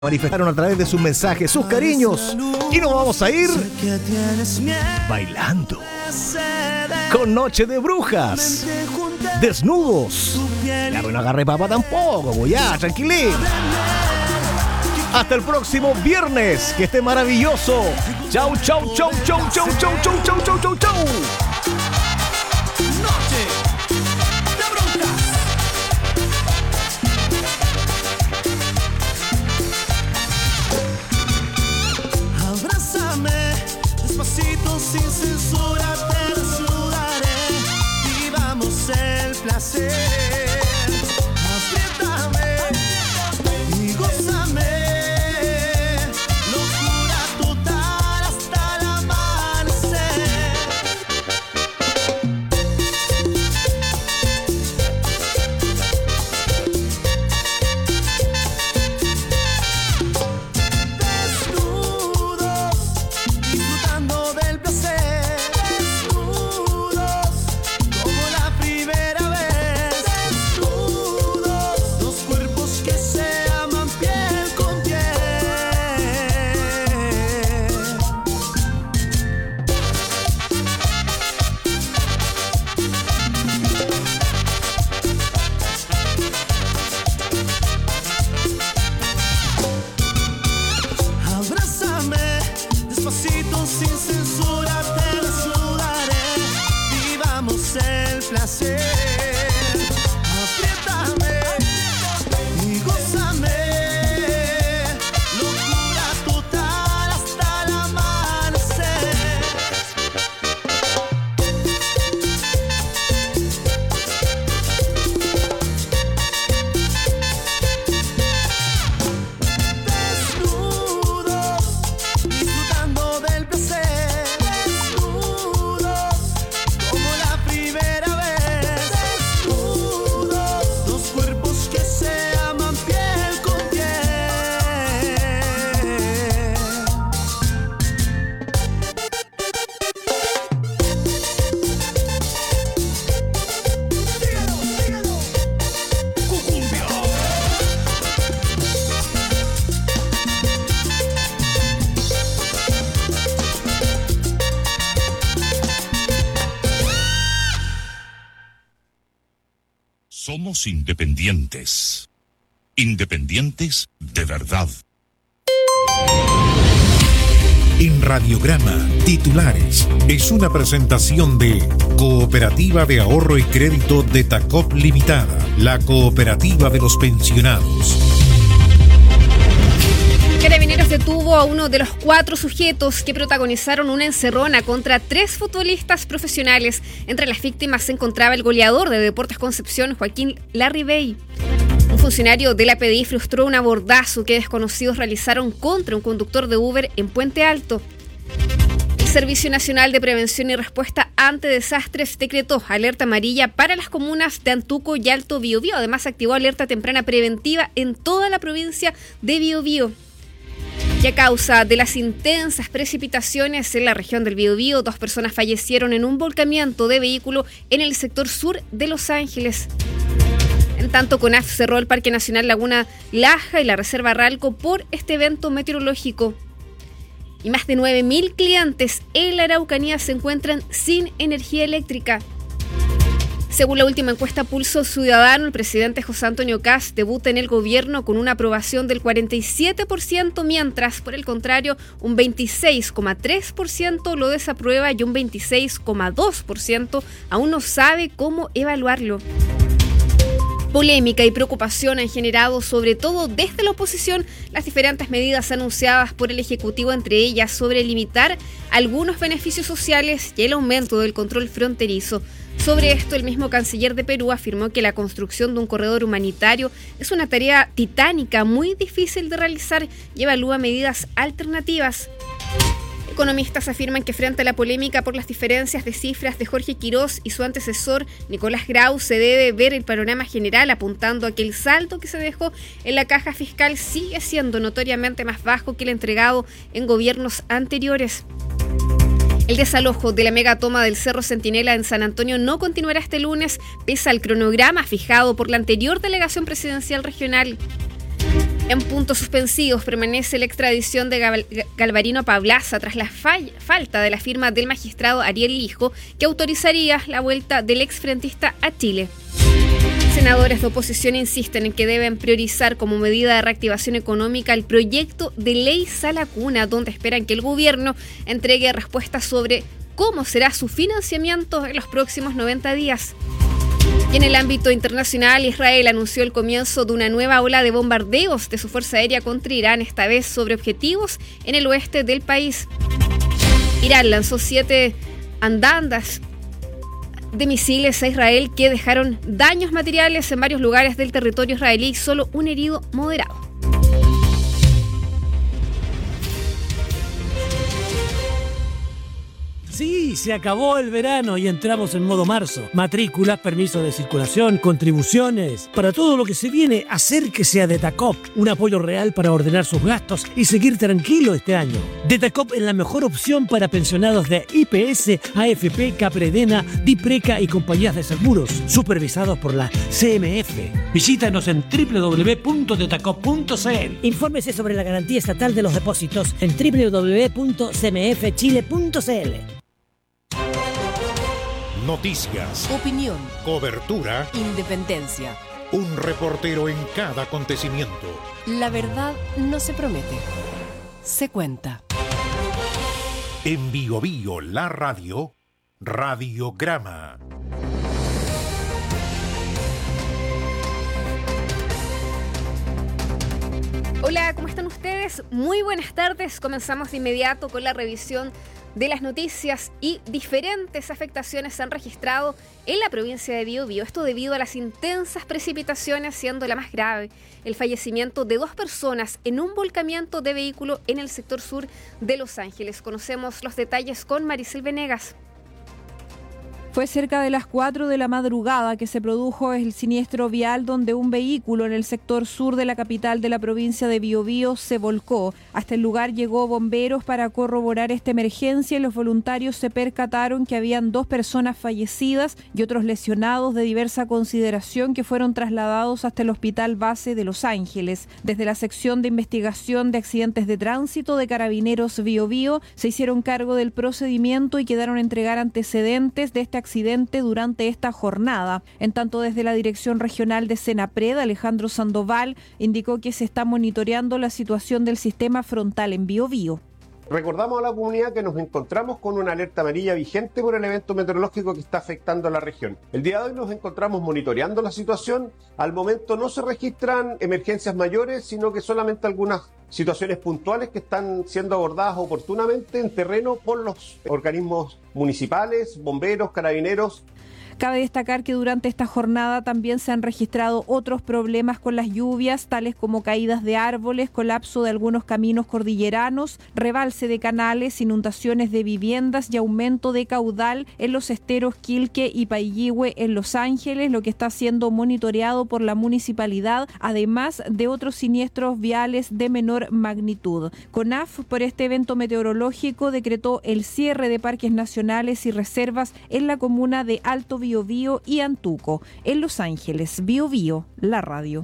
manifestaron a través de sus mensajes, sus cariños, y nos vamos a ir bailando con Noche de Brujas, desnudos. Ya no agarré papa tampoco, pues ya, tranquilín. Hasta el próximo viernes, que esté maravilloso. Chau, chau, chau, chau, chau, chau, chau, chau, chau, chau, chau. Sin censura te desnudaré, vivamos el placer. Apriétame y gózame, locura total hasta el amanecer. Sin censura te desnudaré, vivamos el placer. Apriétame y gózame, locura total hasta el amanecer. Somos independientes. Independientes de verdad. En Radiograma, titulares, es una presentación de Cooperativa de Ahorro y Crédito de Tacop Limitada, la cooperativa de los pensionados. Carabineros detuvo a uno de los 4 sujetos que protagonizaron una encerrona contra 3 futbolistas profesionales. Entre las víctimas se encontraba el goleador de Deportes Concepción, Joaquín Larribey. Un funcionario de la PDI frustró un abordazo que desconocidos realizaron contra un conductor de Uber en Puente Alto. El Servicio Nacional de Prevención y Respuesta ante Desastres decretó alerta amarilla para las comunas de Antuco y Alto Biobío. Además, activó alerta temprana preventiva en toda la provincia de Biobío. Y a causa de las intensas precipitaciones en la región del Biobío, 2 personas fallecieron en un volcamiento de vehículo en el sector sur de Los Ángeles. En tanto, CONAF cerró el Parque Nacional Laguna Laja y la Reserva Ralco por este evento meteorológico. Y más de 9.000 clientes en la Araucanía se encuentran sin energía eléctrica. Según la última encuesta Pulso Ciudadano, el presidente José Antonio Kast debuta en el gobierno con una aprobación del 47%, mientras, por el contrario, un 26,3% lo desaprueba y un 26,2% aún no sabe cómo evaluarlo. Polémica y preocupación han generado, sobre todo desde la oposición, las diferentes medidas anunciadas por el Ejecutivo, entre ellas sobre limitar algunos beneficios sociales y el aumento del control fronterizo. Sobre esto, el mismo canciller de Perú afirmó que la construcción de un corredor humanitario es una tarea titánica, muy difícil de realizar y evalúa medidas alternativas. Economistas afirman que frente a la polémica por las diferencias de cifras de Jorge Quirós y su antecesor Nicolás Grau, se debe ver el panorama general, apuntando a que el saldo que se dejó en la caja fiscal sigue siendo notoriamente más bajo que el entregado en gobiernos anteriores. El desalojo de la megatoma del Cerro Centinela en San Antonio no continuará este lunes, pese al cronograma fijado por la anterior delegación presidencial regional. En puntos suspensivos permanece la extradición de Galvarino Pablaza tras la falta de la firma del magistrado Ariel Lijo, que autorizaría la vuelta del exfrentista a Chile. Senadores de oposición insisten en que deben priorizar como medida de reactivación económica el proyecto de ley Sala Cuna, donde esperan que el gobierno entregue respuestas sobre cómo será su financiamiento en los próximos 90 días. Y en el ámbito internacional, Israel anunció el comienzo de una nueva ola de bombardeos de su fuerza aérea contra Irán, esta vez sobre objetivos en el oeste del país. Irán lanzó 7 andandas de misiles a Israel que dejaron daños materiales en varios lugares del territorio israelí y solo un herido moderado. Sí, se acabó el verano y entramos en modo marzo. Matrículas, permisos de circulación, contribuciones. Para todo lo que se viene, acérquese a Detacop. Un apoyo real para ordenar sus gastos y seguir tranquilo este año. Detacop es la mejor opción para pensionados de IPS, AFP, Capredena, Dipreca y compañías de seguros, supervisados por la CMF. Visítanos en www.detacop.cl. Infórmese sobre la garantía estatal de los depósitos en www.cmfchile.cl. Noticias, Opinión, cobertura, independencia. un reportero en cada acontecimiento. La verdad no se promete, se cuenta. En Bio Bio, la radio, Radiograma. Hola, ¿cómo están ustedes? Muy buenas tardes. Comenzamos de inmediato con la revisión de las noticias y diferentes afectaciones se han registrado en la provincia de Biobío. Esto debido a las intensas precipitaciones, siendo la más grave el fallecimiento de 2 personas en un volcamiento de vehículo en el sector sur de Los Ángeles. Conocemos los detalles con Maricel Venegas. Fue cerca de las 4 de la madrugada que se produjo el siniestro vial donde un vehículo en el sector sur de la capital de la provincia de Biobío se volcó. Hasta el lugar llegó bomberos para corroborar esta emergencia y los voluntarios se percataron que habían 2 personas fallecidas y otros lesionados de diversa consideración que fueron trasladados hasta el Hospital Base de Los Ángeles. Desde la sección de investigación de accidentes de tránsito de Carabineros Biobío se hicieron cargo del procedimiento y quedaron a entregar antecedentes de este accidente durante esta jornada. En tanto, desde la Dirección Regional de Senapred, Alejandro Sandoval indicó que se está monitoreando la situación del sistema frontal en Biobío. Recordamos a la comunidad que nos encontramos con una alerta amarilla vigente por el evento meteorológico que está afectando a la región. El día de hoy nos encontramos monitoreando la situación. Al momento no se registran emergencias mayores, sino que solamente algunas situaciones puntuales que están siendo abordadas oportunamente en terreno por los organismos municipales, bomberos, carabineros. Cabe destacar que durante esta jornada también se han registrado otros problemas con las lluvias, tales como caídas de árboles, colapso de algunos caminos cordilleranos, rebalse de canales, inundaciones de viviendas y aumento de caudal en los esteros Quilque y Paillihue en Los Ángeles, lo que está siendo monitoreado por la municipalidad, además de otros siniestros viales de menor magnitud. CONAF, por este evento meteorológico, decretó el cierre de parques nacionales y reservas en la comuna de Alto Biobío y Antuco. En Los Ángeles, Biobío, la radio.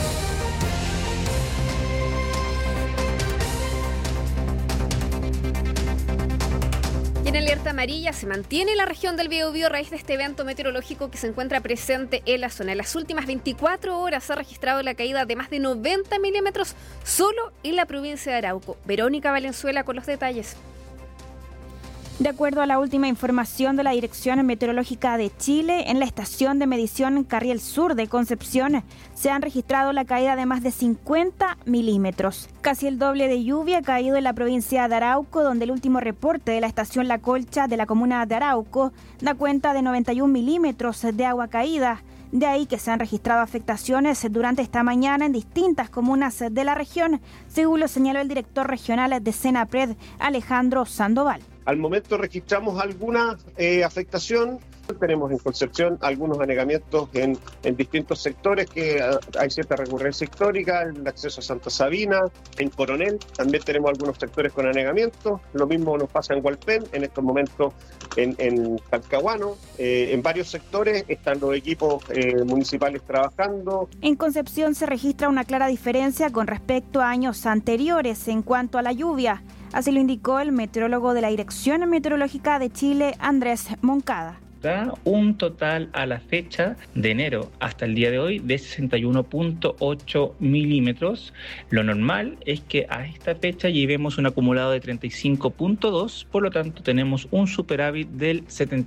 Y en alerta amarilla se mantiene la región del Biobío a raíz de este evento meteorológico que se encuentra presente en la zona. En las últimas 24 horas se ha registrado la caída de más de 90 milímetros solo en la provincia de Arauco. Verónica Valenzuela con los detalles. De acuerdo a la última información de la Dirección Meteorológica de Chile, en la estación de medición Carriel Sur de Concepción se han registrado la caída de más de 50 milímetros. Casi el doble de lluvia ha caído en la provincia de Arauco, donde el último reporte de la estación La Colcha de la comuna de Arauco da cuenta de 91 milímetros de agua caída. De ahí que se han registrado afectaciones durante esta mañana en distintas comunas de la región, según lo señaló el director regional de Senapred, Alejandro Sandoval. Al momento registramos alguna afectación Tenemos en Concepción algunos anegamientos en distintos sectores que hay cierta recurrencia histórica, el acceso a Santa Sabina, en Coronel también tenemos algunos sectores con anegamientos, lo mismo nos pasa en Hualpén, en estos momentos en Talcahuano, en varios sectores están los equipos municipales trabajando. En Concepción se registra una clara diferencia con respecto a años anteriores en cuanto a la lluvia, así lo indicó el meteorólogo de la Dirección Meteorológica de Chile, Andrés Moncada. Un total a la fecha de enero hasta el día de hoy de 61.8 milímetros. Lo normal es que a esta fecha llevemos un acumulado de 35.2, por lo tanto tenemos un superávit del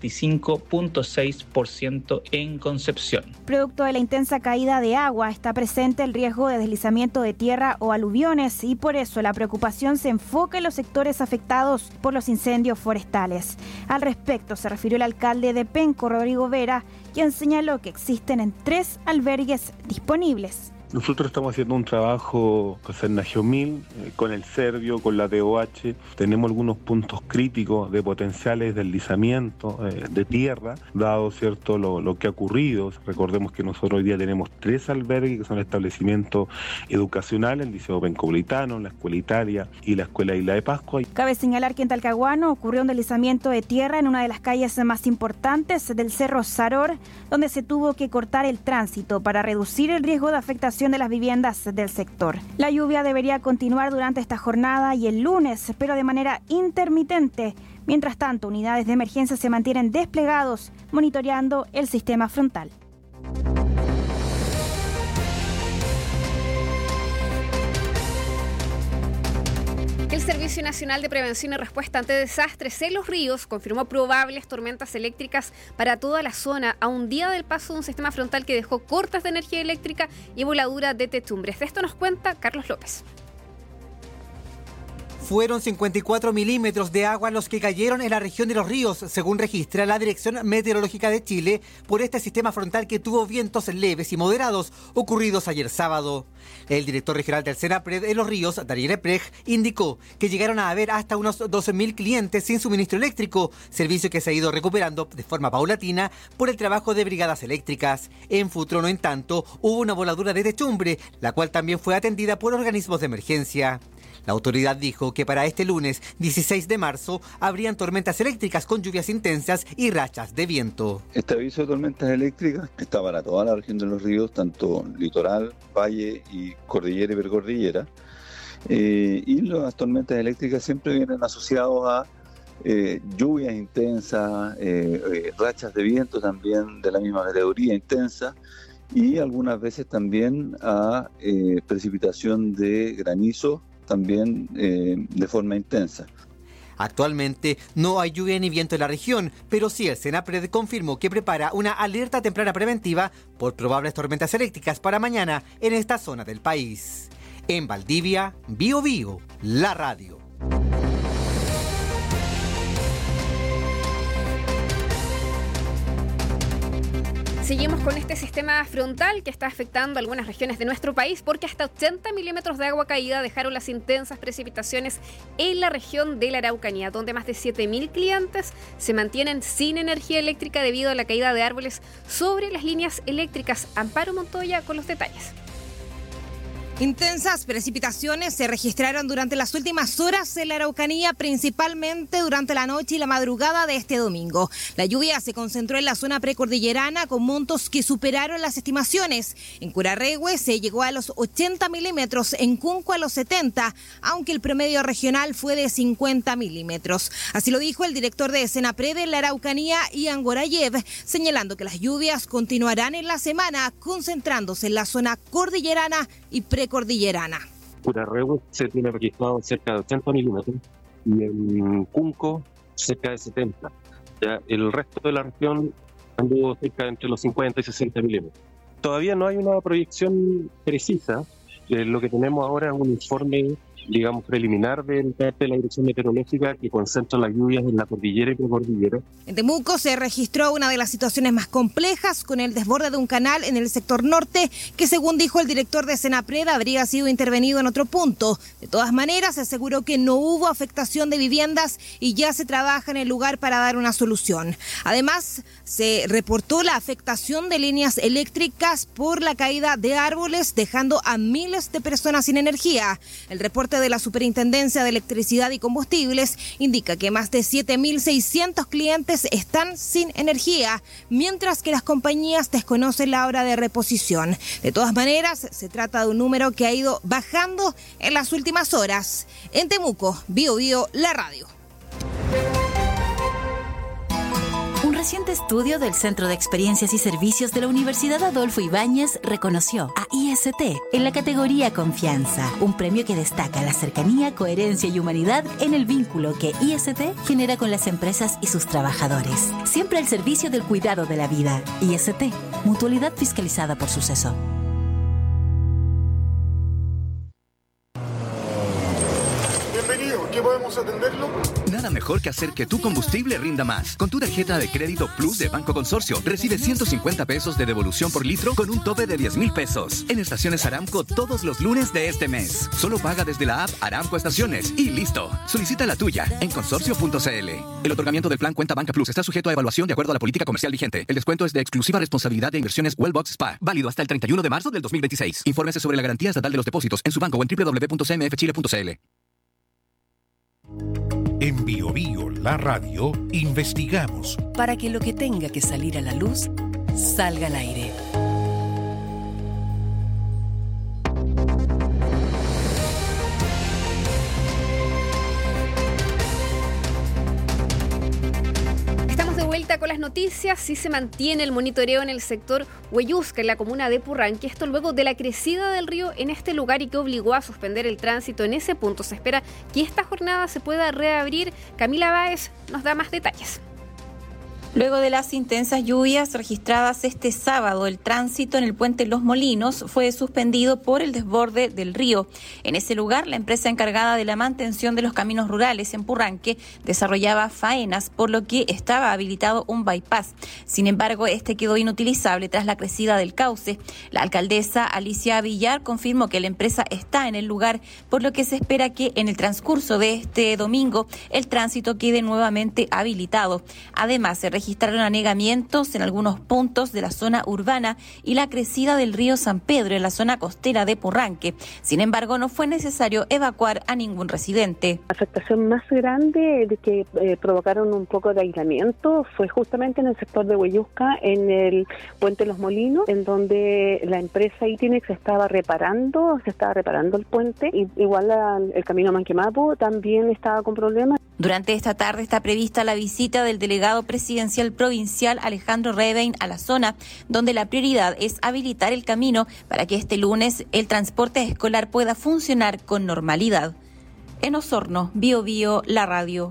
75.6% en Concepción. Producto de la intensa caída de agua está presente el riesgo de deslizamiento de tierra o aluviones y por eso la preocupación se enfoca en los sectores afectados por los incendios forestales. Al respecto se refirió el alcalde de Penco, Rodrigo Vera, quien señaló que existen 3 albergues disponibles. Nosotros estamos haciendo un trabajo con Cernagiomil, con el Servio, con la DOH. Tenemos algunos puntos críticos de potenciales deslizamiento de tierra, dado cierto lo que ha ocurrido. Recordemos que nosotros hoy día tenemos 3 albergues que son establecimientos educacionales, el Liceo Pencopolitano, la Escuela Italia y la Escuela Isla de Pascua. Cabe señalar que en Talcahuano ocurrió un deslizamiento de tierra en una de las calles más importantes del Cerro Saror, donde se tuvo que cortar el tránsito para reducir el riesgo de afectación de las viviendas del sector. La lluvia debería continuar durante esta jornada y el lunes, pero de manera intermitente. Mientras tanto, unidades de emergencia se mantienen desplegados, monitoreando el sistema frontal. El Servicio Nacional de Prevención y Respuesta ante Desastres en Los Ríos confirmó probables tormentas eléctricas para toda la zona a un día del paso de un sistema frontal que dejó cortes de energía eléctrica y voladura de techumbres. De esto nos cuenta Carlos López. Fueron 54 milímetros de agua los que cayeron en la región de Los Ríos, según registra la Dirección Meteorológica de Chile, por este sistema frontal que tuvo vientos leves y moderados ocurridos ayer sábado. El director regional del Senapred en Los Ríos, Daniel Eprecht, indicó que llegaron a haber hasta unos 12.000 clientes sin suministro eléctrico, servicio que se ha ido recuperando de forma paulatina por el trabajo de brigadas eléctricas. En Futrono, en tanto, hubo una voladura de techumbre, la cual también fue atendida por organismos de emergencia. La autoridad dijo que para este lunes 16 de marzo habrían tormentas eléctricas con lluvias intensas y rachas de viento. Este aviso de tormentas eléctricas está para toda la región de Los Ríos, tanto litoral, valle y cordillera y precordillera. Y las tormentas eléctricas siempre vienen asociadas a lluvias intensas, rachas de viento también de la misma categoría intensa, y algunas veces también a precipitación de granizo, también de forma intensa. Actualmente no hay lluvia ni viento en la región, pero sí el Senapred confirmó que prepara una alerta temprana preventiva por probables tormentas eléctricas para mañana en esta zona del país. En Valdivia, Bío Bío, la radio. Seguimos con este sistema frontal que está afectando algunas regiones de nuestro país porque hasta 80 milímetros de agua caída dejaron las intensas precipitaciones en la región de la Araucanía, donde más de 7.000 clientes se mantienen sin energía eléctrica debido a la caída de árboles sobre las líneas eléctricas. Amparo Montoya con los detalles. Intensas precipitaciones se registraron durante las últimas horas en la Araucanía, principalmente durante la noche y la madrugada de este domingo. La lluvia se concentró en la zona precordillerana con montos que superaron las estimaciones. En Curarrehue se llegó a los 80 milímetros, en Cunco a los 70, aunque el promedio regional fue de 50 milímetros. Así lo dijo el director de Senapred en la Araucanía, Ian Gorayev, señalando que las lluvias continuarán en la semana, concentrándose en la zona cordillerana y precordillerana. Curarrehue se tiene registrado cerca de 80 milímetros y en Cunco cerca de 70. Ya el resto de la región anduvo cerca entre los 50 y 60 milímetros. Todavía no hay una proyección precisa. Lo que tenemos ahora es un informe digamos, preliminar de la Dirección Meteorológica que concentra las lluvias en la cordillera y precordillera. En Temuco se registró una de las situaciones más complejas con el desborde de un canal en el sector norte que, según dijo el director de Senapred, habría sido intervenido en otro punto. De todas maneras, se aseguró que no hubo afectación de viviendas y ya se trabaja en el lugar para dar una solución. Además, se reportó la afectación de líneas eléctricas por la caída de árboles, dejando a miles de personas sin energía. El reporte de la Superintendencia de Electricidad y Combustibles indica que más de 7.600 clientes están sin energía, mientras que las compañías desconocen la hora de reposición. De todas maneras, se trata de un número que ha ido bajando en las últimas horas. En Temuco, BioBio, la radio. Un reciente estudio del Centro de Experiencias y Servicios de la Universidad Adolfo Ibáñez reconoció a IST en la categoría Confianza, un premio que destaca la cercanía, coherencia y humanidad en el vínculo que IST genera con las empresas y sus trabajadores. Siempre al servicio del cuidado de la vida. IST, mutualidad fiscalizada por Suceso. Bienvenido, ¿qué podemos atenderlo? Nada mejor que hacer que tu combustible rinda más. Con tu tarjeta de crédito Plus de Banco Consorcio, recibe 150 pesos de devolución por litro con un tope de 10.000 pesos. En estaciones Aramco todos los lunes de este mes. Solo paga desde la app Aramco Estaciones y listo. Solicita la tuya en consorcio.cl. El otorgamiento del plan Cuenta Banca Plus está sujeto a evaluación de acuerdo a la política comercial vigente. El descuento es de exclusiva responsabilidad de Inversiones Wellbox Spa. Válido hasta el 31 de marzo del 2026. Infórmese sobre la garantía estatal de los depósitos en su banco o en www.cmfchile.cl. En BioBio, la radio, investigamos para que lo que tenga que salir a la luz salga al aire. Estamos de vuelta con las noticias. Sí se mantiene el monitoreo en el sector Huellusca, en la comuna de Purranque. Esto luego de la crecida del río en este lugar y que obligó a suspender el tránsito en ese punto. Se espera que esta jornada se pueda reabrir. Camila Báez nos da más detalles. Luego de las intensas lluvias registradas este sábado, el tránsito en el puente Los Molinos fue suspendido por el desborde del río. En ese lugar, la empresa encargada de la mantención de los caminos rurales en Purranque desarrollaba faenas, por lo que estaba habilitado un bypass. Sin embargo, este quedó inutilizable tras la crecida del cauce. La alcaldesa Alicia Villar confirmó que la empresa está en el lugar, por lo que se espera que en el transcurso de este domingo el tránsito quede nuevamente habilitado. Además, se registraron anegamientos en algunos puntos de la zona urbana y la crecida del río San Pedro en la zona costera de Purranque. Sin embargo, no fue necesario evacuar a ningún residente. La afectación más grande de que provocaron un poco de aislamiento fue justamente en el sector de Huellusca, en el puente Los Molinos, en donde la empresa Itinex estaba reparando el puente. Y igual el camino Manquemapu también estaba con problemas. Durante esta tarde está prevista la visita del delegado presidencial provincial Alejandro Rebein a la zona, donde la prioridad es habilitar el camino para que este lunes el transporte escolar pueda funcionar con normalidad. En Osorno, BioBio, la radio.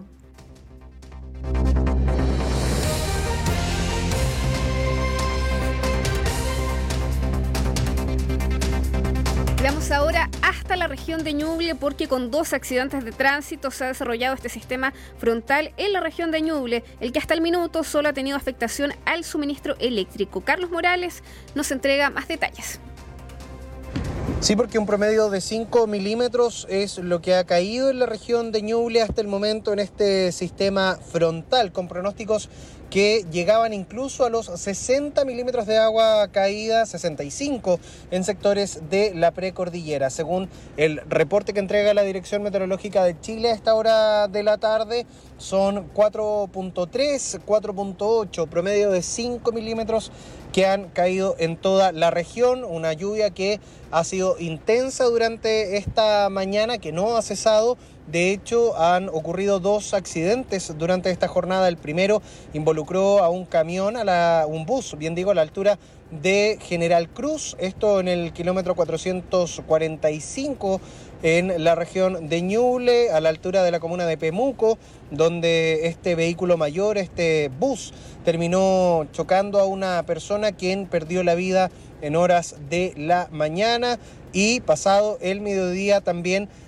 Vamos ahora hasta la región de Ñuble porque con 2 accidentes de tránsito se ha desarrollado este sistema frontal en la región de Ñuble, el que hasta el minuto solo ha tenido afectación al suministro eléctrico. Carlos Morales nos entrega más detalles. Sí, porque un promedio de 5 milímetros es lo que ha caído en la región de Ñuble hasta el momento en este sistema frontal, con pronósticos que llegaban incluso a los 60 milímetros de agua caída, 65 en sectores de la precordillera. Según el reporte que entrega la Dirección Meteorológica de Chile a esta hora de la tarde, son 4.3, 4.8, promedio de 5 milímetros que han caído en toda la región. Una lluvia que ha sido intensa durante esta mañana, que no ha cesado. De hecho, han ocurrido 2 accidentes durante esta jornada. El primero involucró a un camión, un bus, bien digo, a la altura de General Cruz. Esto en el kilómetro 445 en la región de Ñuble, a la altura de la comuna de Pemuco, donde este vehículo mayor, este bus, terminó chocando a una persona quien perdió la vida en horas de la mañana. Y pasado el mediodía también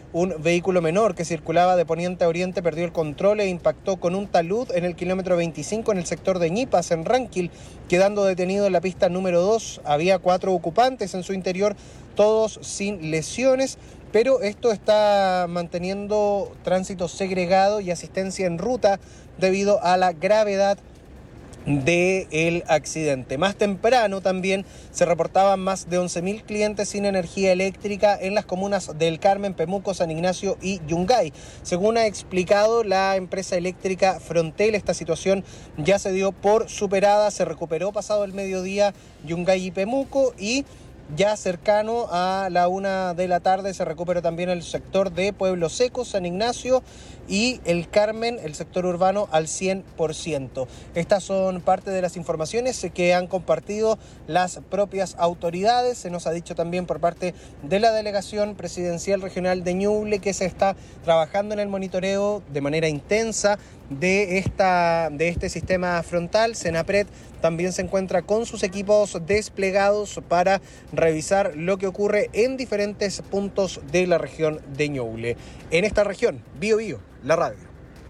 un vehículo menor que circulaba de poniente a oriente perdió el control e impactó con un talud en el kilómetro 25 en el sector de Ñipas, en Ranquil, quedando detenido en la pista número 2. Había 4 ocupantes en su interior, todos sin lesiones, pero esto está manteniendo tránsito segregado y asistencia en ruta debido a la gravedad del accidente. Más temprano también se reportaban más de 11.000 clientes sin energía eléctrica en las comunas del Carmen, Pemuco, San Ignacio y Yungay. Según ha explicado la empresa eléctrica Frontel, esta situación ya se dio por superada, se recuperó pasado el mediodía Yungay y Pemuco, y ya cercano a la 1 de la tarde se recupera también el sector de Pueblo Seco, San Ignacio y el Carmen, el sector urbano, al 100%. Estas son parte de las informaciones que han compartido las propias autoridades. Se nos ha dicho también por parte de la Delegación Presidencial Regional de Ñuble que se está trabajando en el monitoreo de manera intensa de este sistema frontal. Senapred también se encuentra con sus equipos desplegados para revisar lo que ocurre en diferentes puntos de la región de Ñuble. En esta región, Bío Bío, la radio.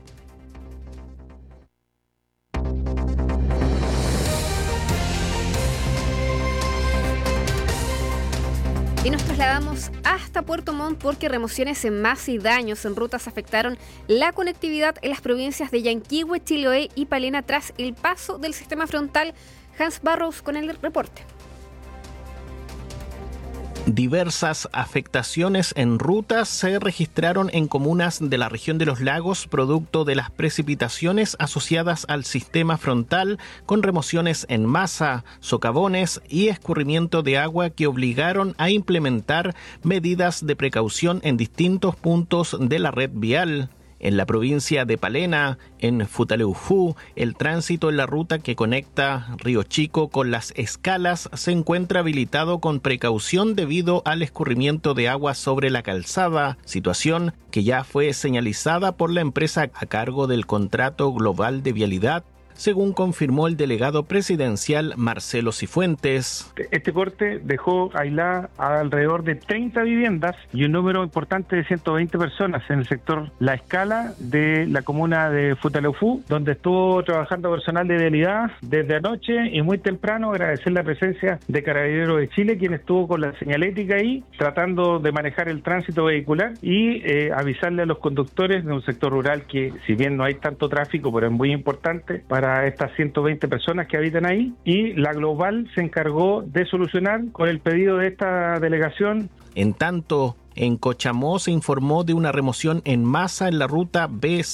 Y nos trasladamos hasta Puerto Montt porque remociones en masa y daños en rutas afectaron la conectividad en las provincias de Yanquihue, Chiloé y Palena tras el paso del sistema frontal. Hans Barrows con el reporte. Diversas afectaciones en rutas se registraron en comunas de la región de los lagos producto de las precipitaciones asociadas al sistema frontal, con remociones en masa, socavones y escurrimiento de agua que obligaron a implementar medidas de precaución en distintos puntos de la red vial. En la provincia de Palena, en Futaleufú, el tránsito en la ruta que conecta Río Chico con Las Escalas se encuentra habilitado con precaución debido al escurrimiento de agua sobre la calzada, situación que ya fue señalizada por la empresa a cargo del Contrato Global de Vialidad, según confirmó el delegado presidencial Marcelo Cifuentes. Este corte dejó aisladas alrededor de 30 viviendas y un número importante de 120 personas en el sector La Escala de la comuna de Futaleufú, donde estuvo trabajando personal de vialidad desde anoche y muy temprano. Agradecer la presencia de Carabineros de Chile, quien estuvo con la señalética ahí, tratando de manejar el tránsito vehicular y avisarle a los conductores de un sector rural que, si bien no hay tanto tráfico, pero es muy importante para estas 120 personas que habitan ahí, y la Global se encargó de solucionar con el pedido de esta delegación. En tanto, en Cochamó se informó de una remoción en masa en la ruta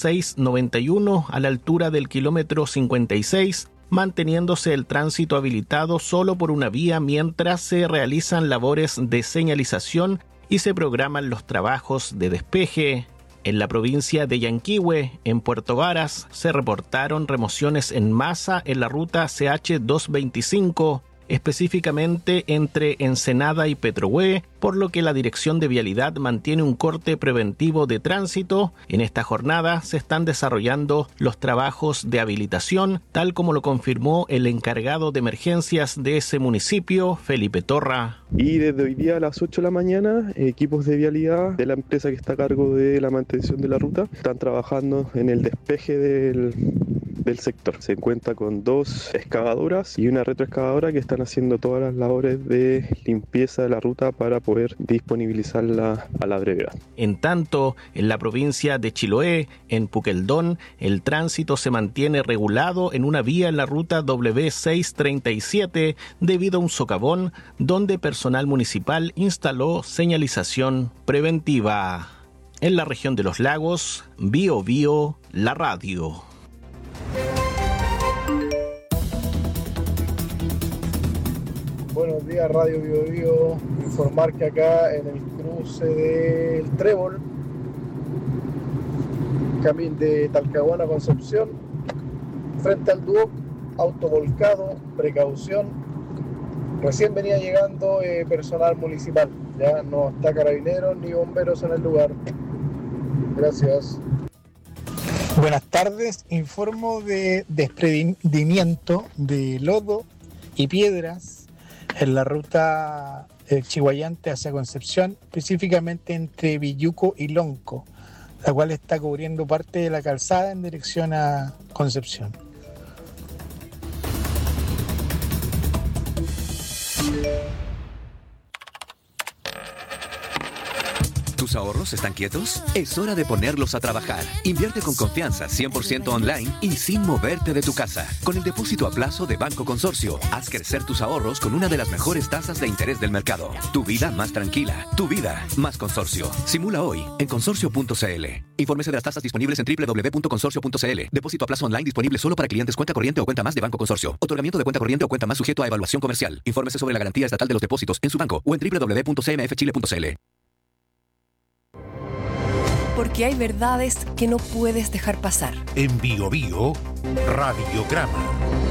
B691 a la altura del kilómetro 56, manteniéndose el tránsito habilitado solo por una vía mientras se realizan labores de señalización y se programan los trabajos de despeje. En la provincia de Yanquihue, en Puerto Varas, se reportaron remociones en masa en la ruta CH225, específicamente entre Ensenada y Petrohue, por lo que la Dirección de Vialidad mantiene un corte preventivo de tránsito. En esta jornada se están desarrollando los trabajos de habilitación, tal como lo confirmó el encargado de emergencias de ese municipio, Felipe Torra. Y desde hoy día a las 8 de la mañana, equipos de vialidad de la empresa que está a cargo de la mantención de la ruta están trabajando en el despeje del sector. Se cuenta con 2 excavadoras y una retroexcavadora que están haciendo todas las labores de limpieza de la ruta para poder disponibilizarla a la brevedad. En tanto, en la provincia de Chiloé, en Puqueldón, el tránsito se mantiene regulado en una vía en la ruta W637 debido a un socavón donde personal municipal instaló señalización preventiva. En la región de los lagos, Bío Bío, la radio. Buenos días, Radio Bío Bío. Informar que acá en el cruce del Trébol, camino de Talcahuano a Concepción, frente al Duoc, auto volcado, precaución. Recién venía llegando personal municipal, ya no está carabineros ni bomberos en el lugar. Gracias. Buenas tardes, informo de desprendimiento de lodo y piedras en la ruta Chiguayante hacia Concepción, específicamente entre Villuco y Lonco, la cual está cubriendo parte de la calzada en dirección a Concepción. ¿Tus ahorros están quietos? Es hora de ponerlos a trabajar. Invierte con confianza, 100% online y sin moverte de tu casa. Con el depósito a plazo de Banco Consorcio, haz crecer tus ahorros con una de las mejores tasas de interés del mercado. Tu vida más tranquila, tu vida más Consorcio. Simula hoy en consorcio.cl. Infórmese de las tasas disponibles en www.consorcio.cl. Depósito a plazo online disponible solo para clientes cuenta corriente o cuenta más de Banco Consorcio. Otorgamiento de cuenta corriente o cuenta más sujeto a evaluación comercial. Infórmese sobre la garantía estatal de los depósitos en su banco o en www.cmfchile.cl. Porque hay verdades que no puedes dejar pasar. En Bio Bio, Radiograma.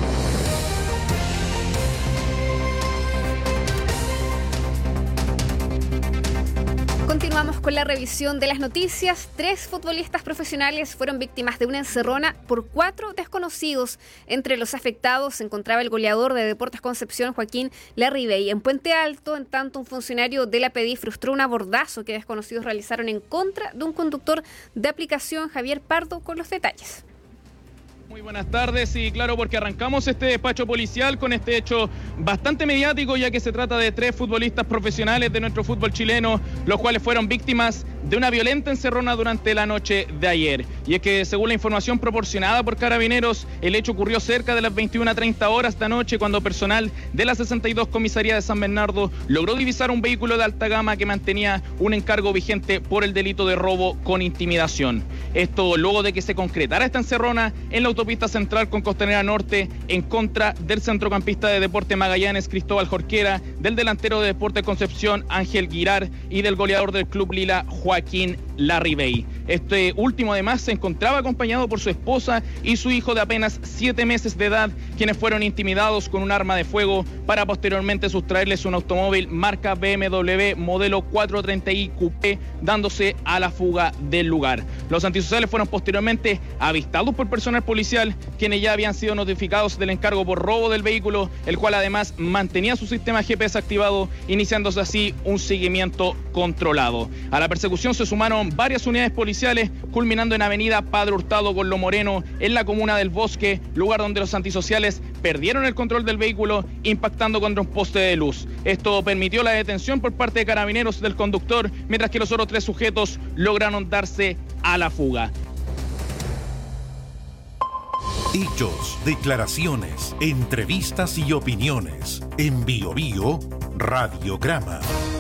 Continuamos con la revisión de las noticias. 3 futbolistas profesionales fueron víctimas de una encerrona por 4 desconocidos. Entre los afectados se encontraba el goleador de Deportes Concepción, Joaquín Larribey. En Puente Alto, en tanto, un funcionario de la PDI frustró un abordazo que desconocidos realizaron en contra de un conductor de aplicación. Javier Pardo con los detalles. Muy buenas tardes y claro, porque arrancamos este despacho policial con este hecho bastante mediático, ya que se trata de 3 futbolistas profesionales de nuestro fútbol chileno, los cuales fueron víctimas de una violenta encerrona durante la noche de ayer. Y es que según la información proporcionada por Carabineros, el hecho ocurrió cerca de las 21:30 horas de anoche, cuando personal de la 62 Comisaría de San Bernardo logró divisar un vehículo de alta gama que mantenía un encargo vigente por el delito de robo con intimidación. Esto luego de que se concretara esta encerrona en la autopista central con Costanera Norte en contra del centrocampista de Deportes Magallanes Cristóbal Jorquera, del delantero de Deportes Concepción Ángel Guirar y del goleador del Club Lila Joaquín Larribey. Este último además se encontraba acompañado por su esposa y su hijo de apenas 7 meses de edad, quienes fueron intimidados con un arma de fuego para posteriormente sustraerles un automóvil marca BMW modelo 430i Coupé, dándose a la fuga del lugar. Los antisociales fueron posteriormente avistados por personal policial, quienes ya habían sido notificados del encargo por robo del vehículo, el cual además mantenía su sistema GPS activado, iniciándose así un seguimiento controlado. A la persecución se sumaron varias unidades policiales, culminando en avenida Padre Hurtado con Lo Moreno, en la comuna del Bosque, lugar donde los antisociales perdieron el control del vehículo, impactando contra un poste de luz. Esto permitió la detención por parte de Carabineros del conductor, mientras que los otros 3 sujetos lograron darse a la fuga. Hechos, declaraciones, entrevistas y opiniones. En Bio Bio, Radiograma.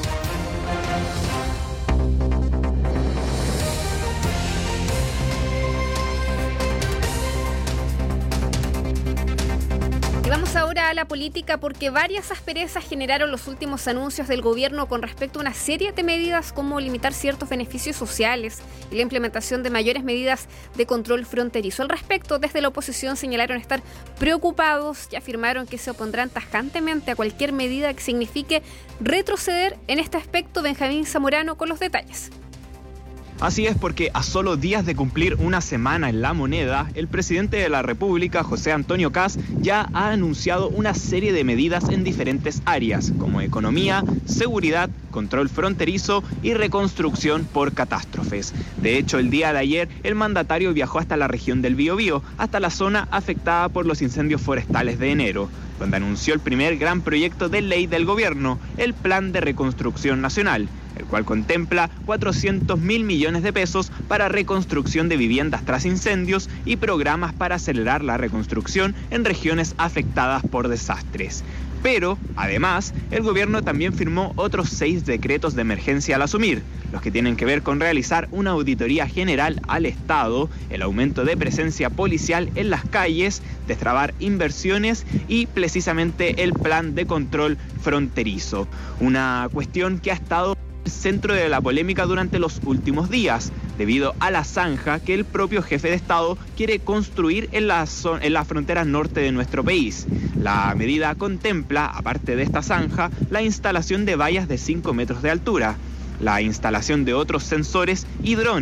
Vamos ahora a la política, porque varias asperezas generaron los últimos anuncios del gobierno con respecto a una serie de medidas como limitar ciertos beneficios sociales y la implementación de mayores medidas de control fronterizo. Al respecto, desde la oposición señalaron estar preocupados y afirmaron que se opondrán tajantemente a cualquier medida que signifique retroceder en este aspecto. Benjamín Zamorano con los detalles. Así es, porque a solo días de cumplir una semana en La Moneda, el presidente de la República, José Antonio Kast, ya ha anunciado una serie de medidas en diferentes áreas, como economía, seguridad, control fronterizo y reconstrucción por catástrofes. De hecho, el día de ayer, el mandatario viajó hasta la región del Biobío, hasta la zona afectada por los incendios forestales de enero, donde anunció el primer gran proyecto de ley del gobierno, el Plan de Reconstrucción Nacional, el cual contempla 400.000 millones de pesos para reconstrucción de viviendas tras incendios y programas para acelerar la reconstrucción en regiones afectadas por desastres. Pero, además, el gobierno también firmó otros 6 decretos de emergencia al asumir, los que tienen que ver con realizar una auditoría general al Estado, el aumento de presencia policial en las calles, destrabar inversiones y precisamente el plan de control fronterizo. Una cuestión que ha estado centro de la polémica durante los últimos días, debido a la zanja que el propio jefe de Estado quiere construir en la frontera norte de nuestro país. La medida contempla, aparte de esta zanja, la instalación de vallas de 5 metros de altura, la instalación de otros sensores y drones,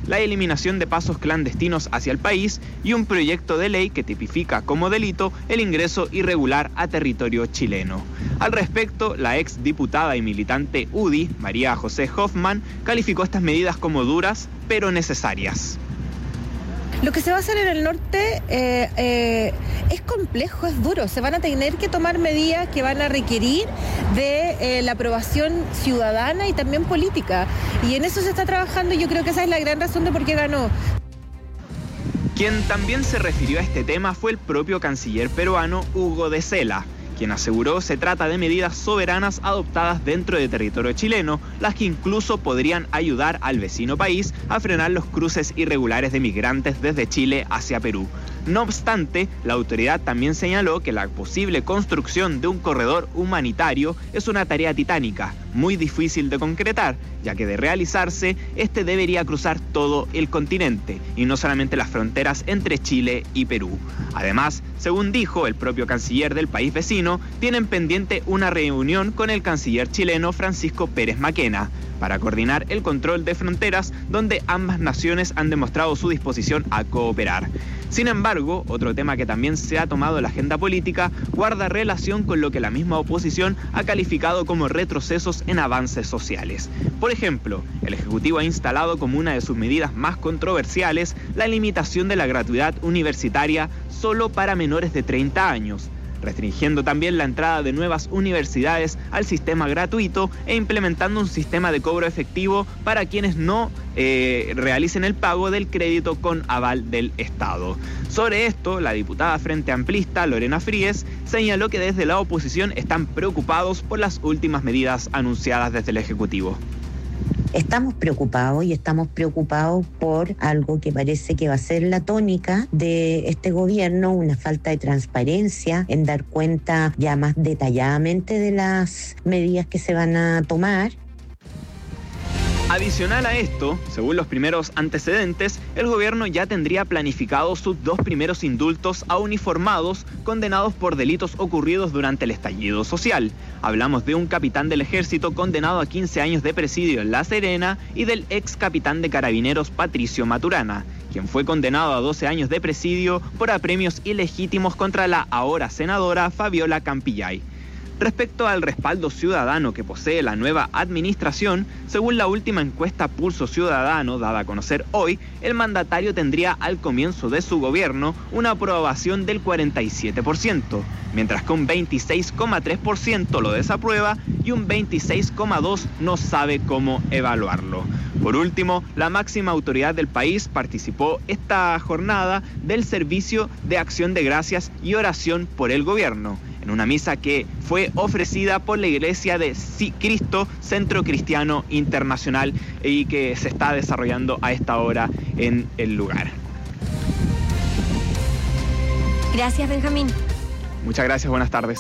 la eliminación de pasos clandestinos hacia el país y un proyecto de ley que tipifica como delito el ingreso irregular a territorio chileno. Al respecto, la ex diputada y militante UDI, María José Hoffman, calificó estas medidas como duras pero necesarias. Lo que se va a hacer en el norte es complejo, es duro. Se van a tener que tomar medidas que van a requerir de la aprobación ciudadana y también política. Y en eso se está trabajando y yo creo que esa es la gran razón de por qué ganó. Quien también se refirió a este tema fue el propio canciller peruano Hugo de Sela, quien aseguró se trata de medidas soberanas adoptadas dentro de territorio chileno, las que incluso podrían ayudar al vecino país a frenar los cruces irregulares de migrantes desde Chile hacia Perú. No obstante, la autoridad también señaló que la posible construcción de un corredor humanitario es una tarea titánica, muy difícil de concretar, ya que de realizarse, este debería cruzar todo el continente y no solamente las fronteras entre Chile y Perú. Además, según dijo el propio canciller del país vecino, tienen pendiente una reunión con el canciller chileno Francisco Pérez Maquena para coordinar el control de fronteras, donde ambas naciones han demostrado su disposición a cooperar. Sin embargo, otro tema que también se ha tomado en la agenda política guarda relación con lo que la misma oposición ha calificado como retrocesos en avances sociales. Por ejemplo, el Ejecutivo ha instalado como una de sus medidas más controversiales la limitación de la gratuidad universitaria solo para menores de 30 años, restringiendo también la entrada de nuevas universidades al sistema gratuito e implementando un sistema de cobro efectivo para quienes no realicen el pago del crédito con aval del Estado. Sobre esto, la diputada Frente Amplista, Lorena Fríes, señaló que desde la oposición están preocupados por las últimas medidas anunciadas desde el Ejecutivo. Estamos preocupados por algo que parece que va a ser la tónica de este gobierno, una falta de transparencia en dar cuenta ya más detalladamente de las medidas que se van a tomar. Adicional a esto, según los primeros antecedentes, el gobierno ya tendría planificado sus 2 primeros indultos a uniformados condenados por delitos ocurridos durante el estallido social. Hablamos de un capitán del ejército condenado a 15 años de presidio en La Serena y del ex capitán de carabineros Patricio Maturana, quien fue condenado a 12 años de presidio por apremios ilegítimos contra la ahora senadora Fabiola Campillay. Respecto al respaldo ciudadano que posee la nueva administración, según la última encuesta Pulso Ciudadano dada a conocer hoy, el mandatario tendría al comienzo de su gobierno una aprobación del 47%, mientras que un 26,3% lo desaprueba y un 26,2% no sabe cómo evaluarlo. Por último, la máxima autoridad del país participó esta jornada del Servicio de Acción de Gracias y Oración por el Gobierno, en una misa que fue ofrecida por la Iglesia de Cristo Centro Cristiano Internacional y que se está desarrollando a esta hora en el lugar. Gracias, Benjamín. Muchas gracias, buenas tardes.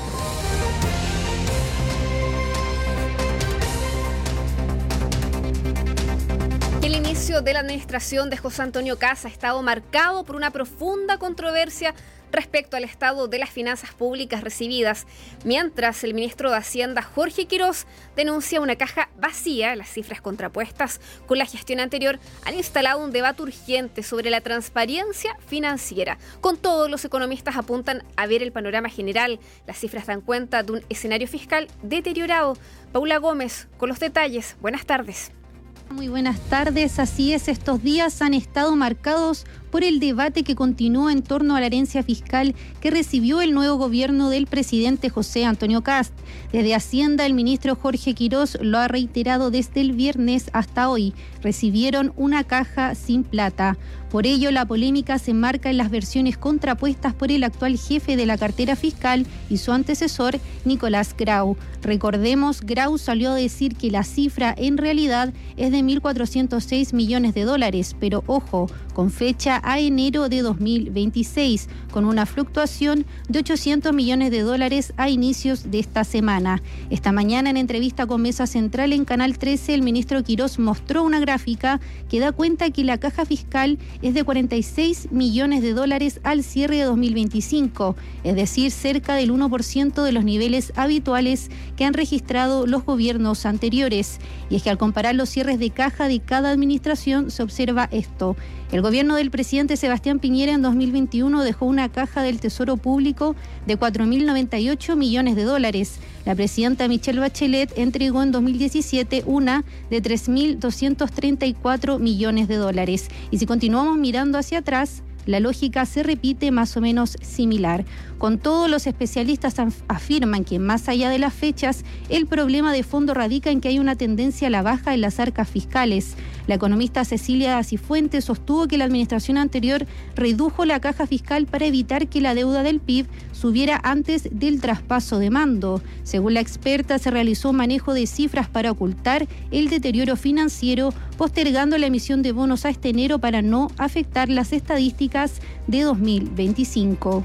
El inicio de la administración de José Antonio Kast ha estado marcado por una profunda controversia respecto al estado de las finanzas públicas recibidas, mientras el ministro de Hacienda, Jorge Quirós, denuncia una caja vacía. Las cifras contrapuestas con la gestión anterior han instalado un debate urgente sobre la transparencia financiera. Con todo, los economistas apuntan a ver el panorama general. Las cifras dan cuenta de un escenario fiscal deteriorado. Paula Gómez, con los detalles. Buenas tardes. Muy buenas tardes. Así es, estos días han estado marcados por el debate que continúa en torno a la herencia fiscal que recibió el nuevo gobierno del presidente José Antonio Kast. Desde Hacienda, el ministro Jorge Quirós lo ha reiterado desde el viernes hasta hoy. Recibieron una caja sin plata. Por ello, la polémica se enmarca en las versiones contrapuestas por el actual jefe de la cartera fiscal y su antecesor, Nicolás Grau. Recordemos, Grau salió a decir que la cifra en realidad es de $1.406 millones, pero ojo, con fecha cara a enero de 2026, con una fluctuación de $800 millones a inicios de esta semana. Esta mañana, en entrevista con Mesa Central en Canal 13, el ministro Quirós mostró una gráfica que da cuenta que la caja fiscal es de $46 millones al cierre de 2025, es decir, cerca del 1% de los niveles habituales que han registrado los gobiernos anteriores. Y es que al comparar los cierres de caja de cada administración se observa esto. El gobierno del presidente Sebastián Piñera en 2021 dejó una caja del Tesoro Público de $4.098 millones. La presidenta Michelle Bachelet entregó en 2017 una de $3.234 millones. Y si continuamos mirando hacia atrás, la lógica se repite más o menos similar. Con todo, los especialistas afirman que más allá de las fechas, el problema de fondo radica en que hay una tendencia a la baja en las arcas fiscales. La economista Cecilia Cifuentes sostuvo que la administración anterior redujo la caja fiscal para evitar que la deuda del PIB subiera antes del traspaso de mando. Según la experta, se realizó un manejo de cifras para ocultar el deterioro financiero, postergando la emisión de bonos a este enero para no afectar las estadísticas de 2025.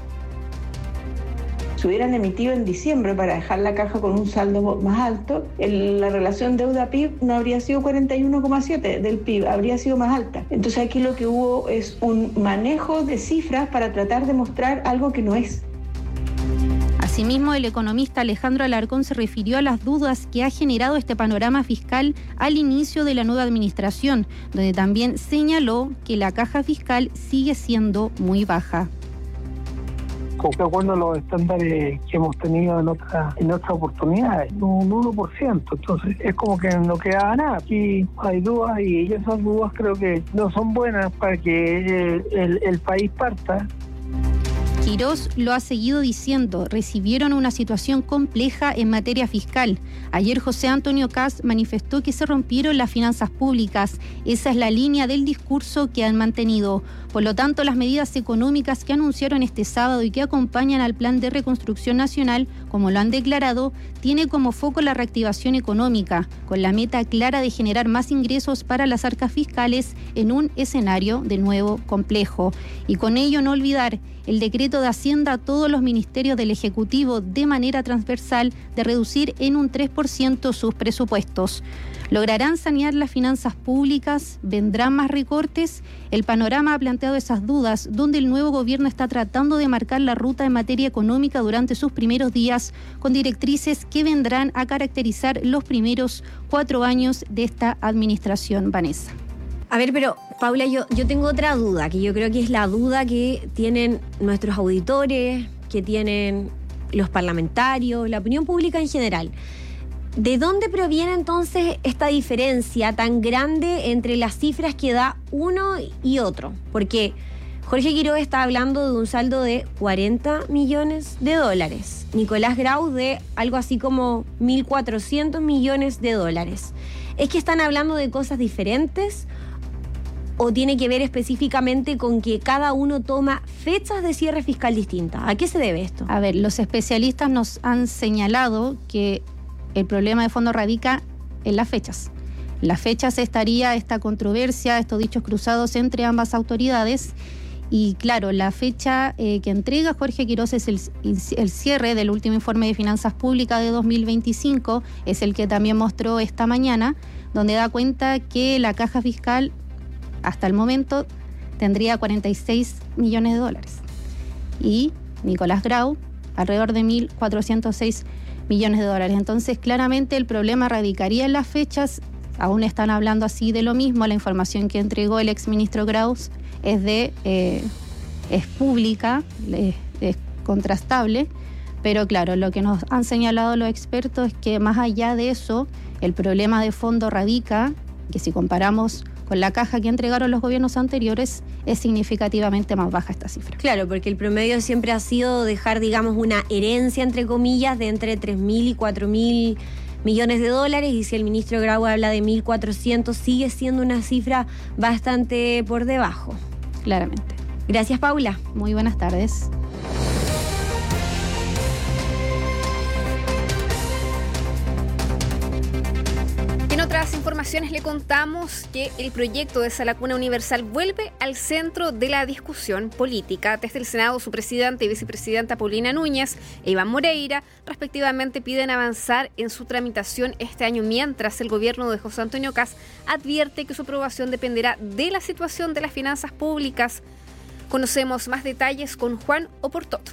Si hubieran emitido en diciembre para dejar la caja con un saldo más alto, la relación deuda-PIB no habría sido 41,7 del PIB, habría sido más alta. Entonces aquí lo que hubo es un manejo de cifras para tratar de mostrar algo que no es. Asimismo, el economista Alejandro Alarcón se refirió a las dudas que ha generado este panorama fiscal al inicio de la nueva administración, donde también señaló que la caja fiscal sigue siendo muy baja. De acuerdo a los estándares que hemos tenido en otras oportunidades, un 1%, entonces es como que no queda nada. Aquí hay dudas y esas dudas creo que no son buenas para que el país parta. Quirós lo ha seguido diciendo, recibieron una situación compleja en materia fiscal. Ayer José Antonio Kast manifestó que se rompieron las finanzas públicas. Esa es la línea del discurso que han mantenido. Por lo tanto, las medidas económicas que anunciaron este sábado y que acompañan al Plan de Reconstrucción Nacional, como lo han declarado, tiene como foco la reactivación económica, con la meta clara de generar más ingresos para las arcas fiscales en un escenario de nuevo complejo. Y con ello no olvidar el decreto de Hacienda a todos los ministerios del Ejecutivo de manera transversal de reducir en un 3% sus presupuestos. ¿Lograrán sanear las finanzas públicas? ¿Vendrán más recortes? El panorama ha planteado esas dudas, donde el nuevo gobierno está tratando de marcar la ruta en materia económica durante sus primeros días, con directrices que vendrán a caracterizar los primeros 4 años de esta administración. Vanessa. A ver, pero Paula, yo tengo otra duda, que yo creo que es la duda que tienen nuestros auditores, que tienen los parlamentarios, la opinión pública en general. ¿De dónde proviene entonces esta diferencia tan grande entre las cifras que da uno y otro? Porque Jorge Quirós está hablando de un saldo de $40 millones. Nicolás Grau de algo así como $1.400 millones. ¿Es que están hablando de cosas diferentes o tiene que ver específicamente con que cada uno toma fechas de cierre fiscal distintas? ¿A qué se debe esto? A ver, los especialistas nos han señalado que el problema de fondo radica en las fechas. En las fechas estaría esta controversia, estos dichos cruzados entre ambas autoridades. Y claro, la fecha que entrega Jorge Quirós es el cierre del último informe de finanzas públicas de 2025, es el que también mostró esta mañana, donde da cuenta que la caja fiscal hasta el momento tendría $46 millones. Y Nicolás Grau, alrededor de $1.406 millones. Entonces, claramente el problema radicaría en las fechas. Aún están hablando así de lo mismo. La información que entregó el exministro Grau es pública, es contrastable, pero claro, lo que nos han señalado los expertos es que más allá de eso, el problema de fondo radica que si comparamos con la caja que entregaron los gobiernos anteriores, es significativamente más baja esta cifra. Claro, porque el promedio siempre ha sido dejar, digamos, una herencia, entre comillas, de entre 3.000 y 4.000 millones de dólares, y si el ministro Grau habla de 1.400, sigue siendo una cifra bastante por debajo. Claramente. Gracias, Paula. Muy buenas tardes. otras informaciones le contamos que el proyecto de Sala Cuna Universal vuelve al centro de la discusión política. Desde el Senado, su presidente y vicepresidenta Paulina Núñez e Iván Moreira, respectivamente, piden avanzar en su tramitación este año, mientras el gobierno de José Antonio Kast advierte que su aprobación dependerá de la situación de las finanzas públicas. Conocemos más detalles con Juan Oportot.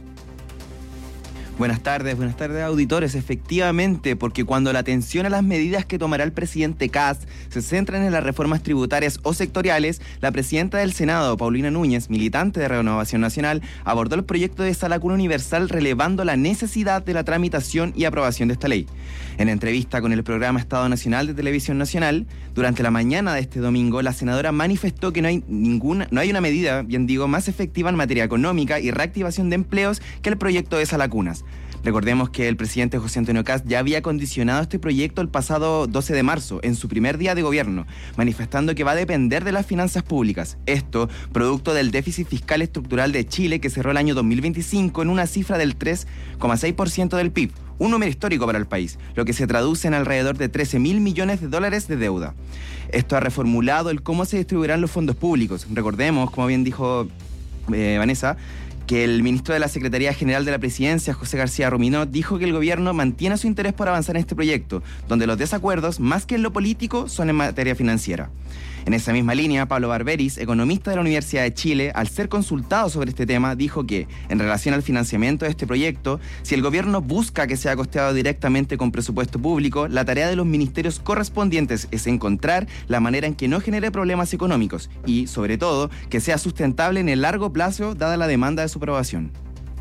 Buenas tardes auditores. Efectivamente, porque cuando la atención a las medidas que tomará el presidente Kast se centran en las reformas tributarias o sectoriales, la presidenta del Senado, Paulina Núñez, militante de Renovación Nacional, abordó el proyecto de Sala Cuna Universal relevando la necesidad de la tramitación y aprobación de esta ley. En entrevista con el programa Estado Nacional de Televisión Nacional, durante la mañana de este domingo, la senadora manifestó que no hay una medida, más efectiva en materia económica y reactivación de empleos que el proyecto de Sala Cunas. Recordemos que el presidente José Antonio Kast ya había condicionado este proyecto el pasado 12 de marzo, en su primer día de gobierno, manifestando que va a depender de las finanzas públicas. Esto, producto del déficit fiscal estructural de Chile, que cerró el año 2025 en una cifra del 3,6% del PIB, un número histórico para el país, lo que se traduce en alrededor de $13.000 millones de deuda. Esto ha reformulado el cómo se distribuirán los fondos públicos. Recordemos, como bien dijo Vanessa, que el ministro de la Secretaría General de la Presidencia, José García Ruminot, dijo que el gobierno mantiene su interés por avanzar en este proyecto, donde los desacuerdos, más que en lo político, son en materia financiera. En esa misma línea, Pablo Barberis, economista de la Universidad de Chile, al ser consultado sobre este tema, dijo que, en relación al financiamiento de este proyecto, si el gobierno busca que sea costeado directamente con presupuesto público, la tarea de los ministerios correspondientes es encontrar la manera en que no genere problemas económicos y, sobre todo, que sea sustentable en el largo plazo, dada la demanda de su aprobación.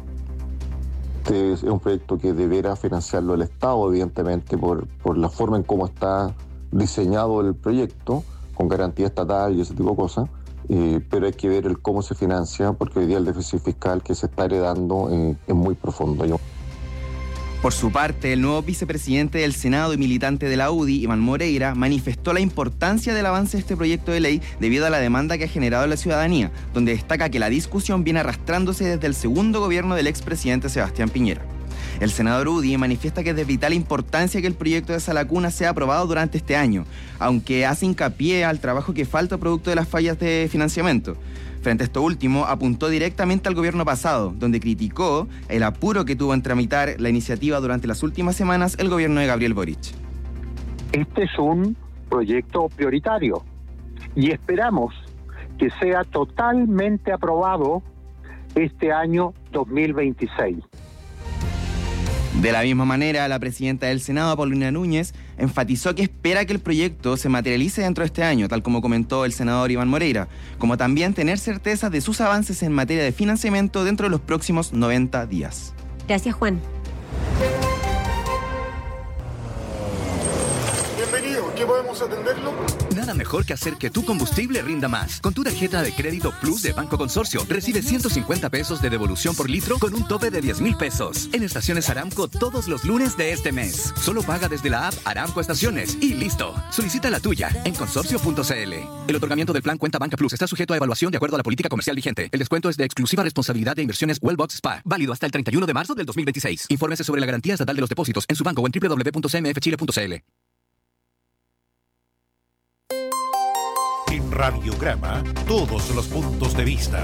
Este es un proyecto que deberá financiarlo el Estado, evidentemente, por la forma en cómo está diseñado el proyecto, con garantía estatal y ese tipo de cosas, pero hay que ver el cómo se financia, porque hoy día el déficit fiscal que se está heredando es muy profundo. Por su parte, el nuevo vicepresidente del Senado y militante de la UDI, Iván Moreira, manifestó la importancia del avance de este proyecto de ley debido a la demanda que ha generado la ciudadanía, donde destaca que la discusión viene arrastrándose desde el segundo gobierno del expresidente Sebastián Piñera. El senador UDI manifiesta que es de vital importancia que el proyecto de Sala Cuna sea aprobado durante este año, aunque hace hincapié al trabajo que falta producto de las fallas de financiamiento. Frente a esto último, apuntó directamente al gobierno pasado, donde criticó el apuro que tuvo en tramitar la iniciativa durante las últimas semanas el gobierno de Gabriel Boric. Este es un proyecto prioritario y esperamos que sea totalmente aprobado este año 2026. De la misma manera, la presidenta del Senado, Paulina Núñez, enfatizó que espera que el proyecto se materialice dentro de este año, tal como comentó el senador Iván Moreira, como también tener certeza de sus avances en materia de financiamiento dentro de los próximos 90 días. Gracias, Juan. Bienvenido, ¿qué podemos atenderlo? Nada mejor que hacer que tu combustible rinda más. Con tu tarjeta de crédito Plus de Banco Consorcio, recibe 150 pesos de devolución por litro con un tope de 10.000 pesos. En estaciones Aramco todos los lunes de este mes. Solo paga desde la app Aramco Estaciones y listo. Solicita la tuya en consorcio.cl. El otorgamiento del plan Cuenta Banca Plus está sujeto a evaluación de acuerdo a la política comercial vigente. El descuento es de exclusiva responsabilidad de Inversiones Wellbox Spa. Válido hasta el 31 de marzo del 2026. Infórmese sobre la garantía estatal de los depósitos en su banco o en www.cmfchile.cl. En Radiograma, todos los puntos de vista.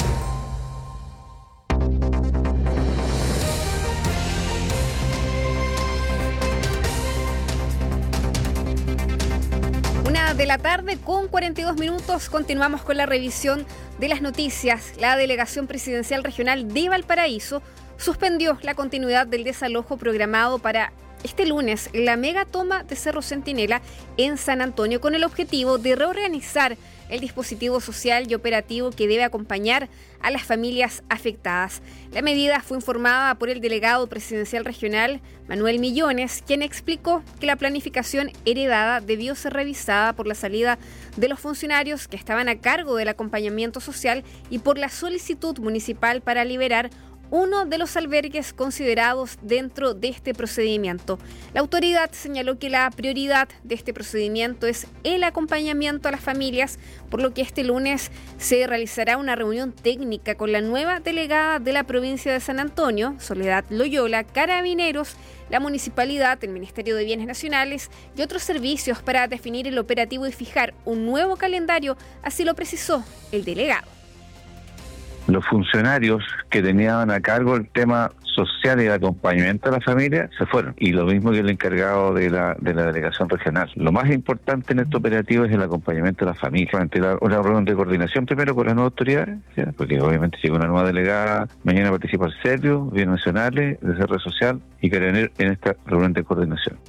Una de la tarde con 42 minutos, continuamos con la revisión de las noticias. La Delegación Presidencial Regional de Valparaíso suspendió la continuidad del desalojo programado para este lunes la mega toma de Cerro Centinela en San Antonio, con el objetivo de reorganizar el dispositivo social y operativo que debe acompañar a las familias afectadas. La medida fue informada por el delegado presidencial regional, Manuel Millones, quien explicó que la planificación heredada debió ser revisada por la salida de los funcionarios que estaban a cargo del acompañamiento social y por la solicitud municipal para liberar uno de los albergues considerados dentro de este procedimiento. La autoridad señaló que la prioridad de este procedimiento es el acompañamiento a las familias, por lo que este lunes se realizará una reunión técnica con la nueva delegada de la provincia de San Antonio, Soledad Loyola, Carabineros, la Municipalidad, el Ministerio de Bienes Nacionales y otros servicios para definir el operativo y fijar un nuevo calendario, así lo precisó el delegado. Los funcionarios que tenían a cargo el tema social y de acompañamiento a la familia se fueron, y lo mismo que el encargado de la delegación regional. Lo más importante en este operativo es el acompañamiento a la familia. Una reunión de coordinación primero con las nuevas autoridades, ¿ya? Porque obviamente llega una nueva delegada, mañana participa el Servio, Bienes Nacionales, Desarrollo Social y Carabineros en esta reunión de coordinación.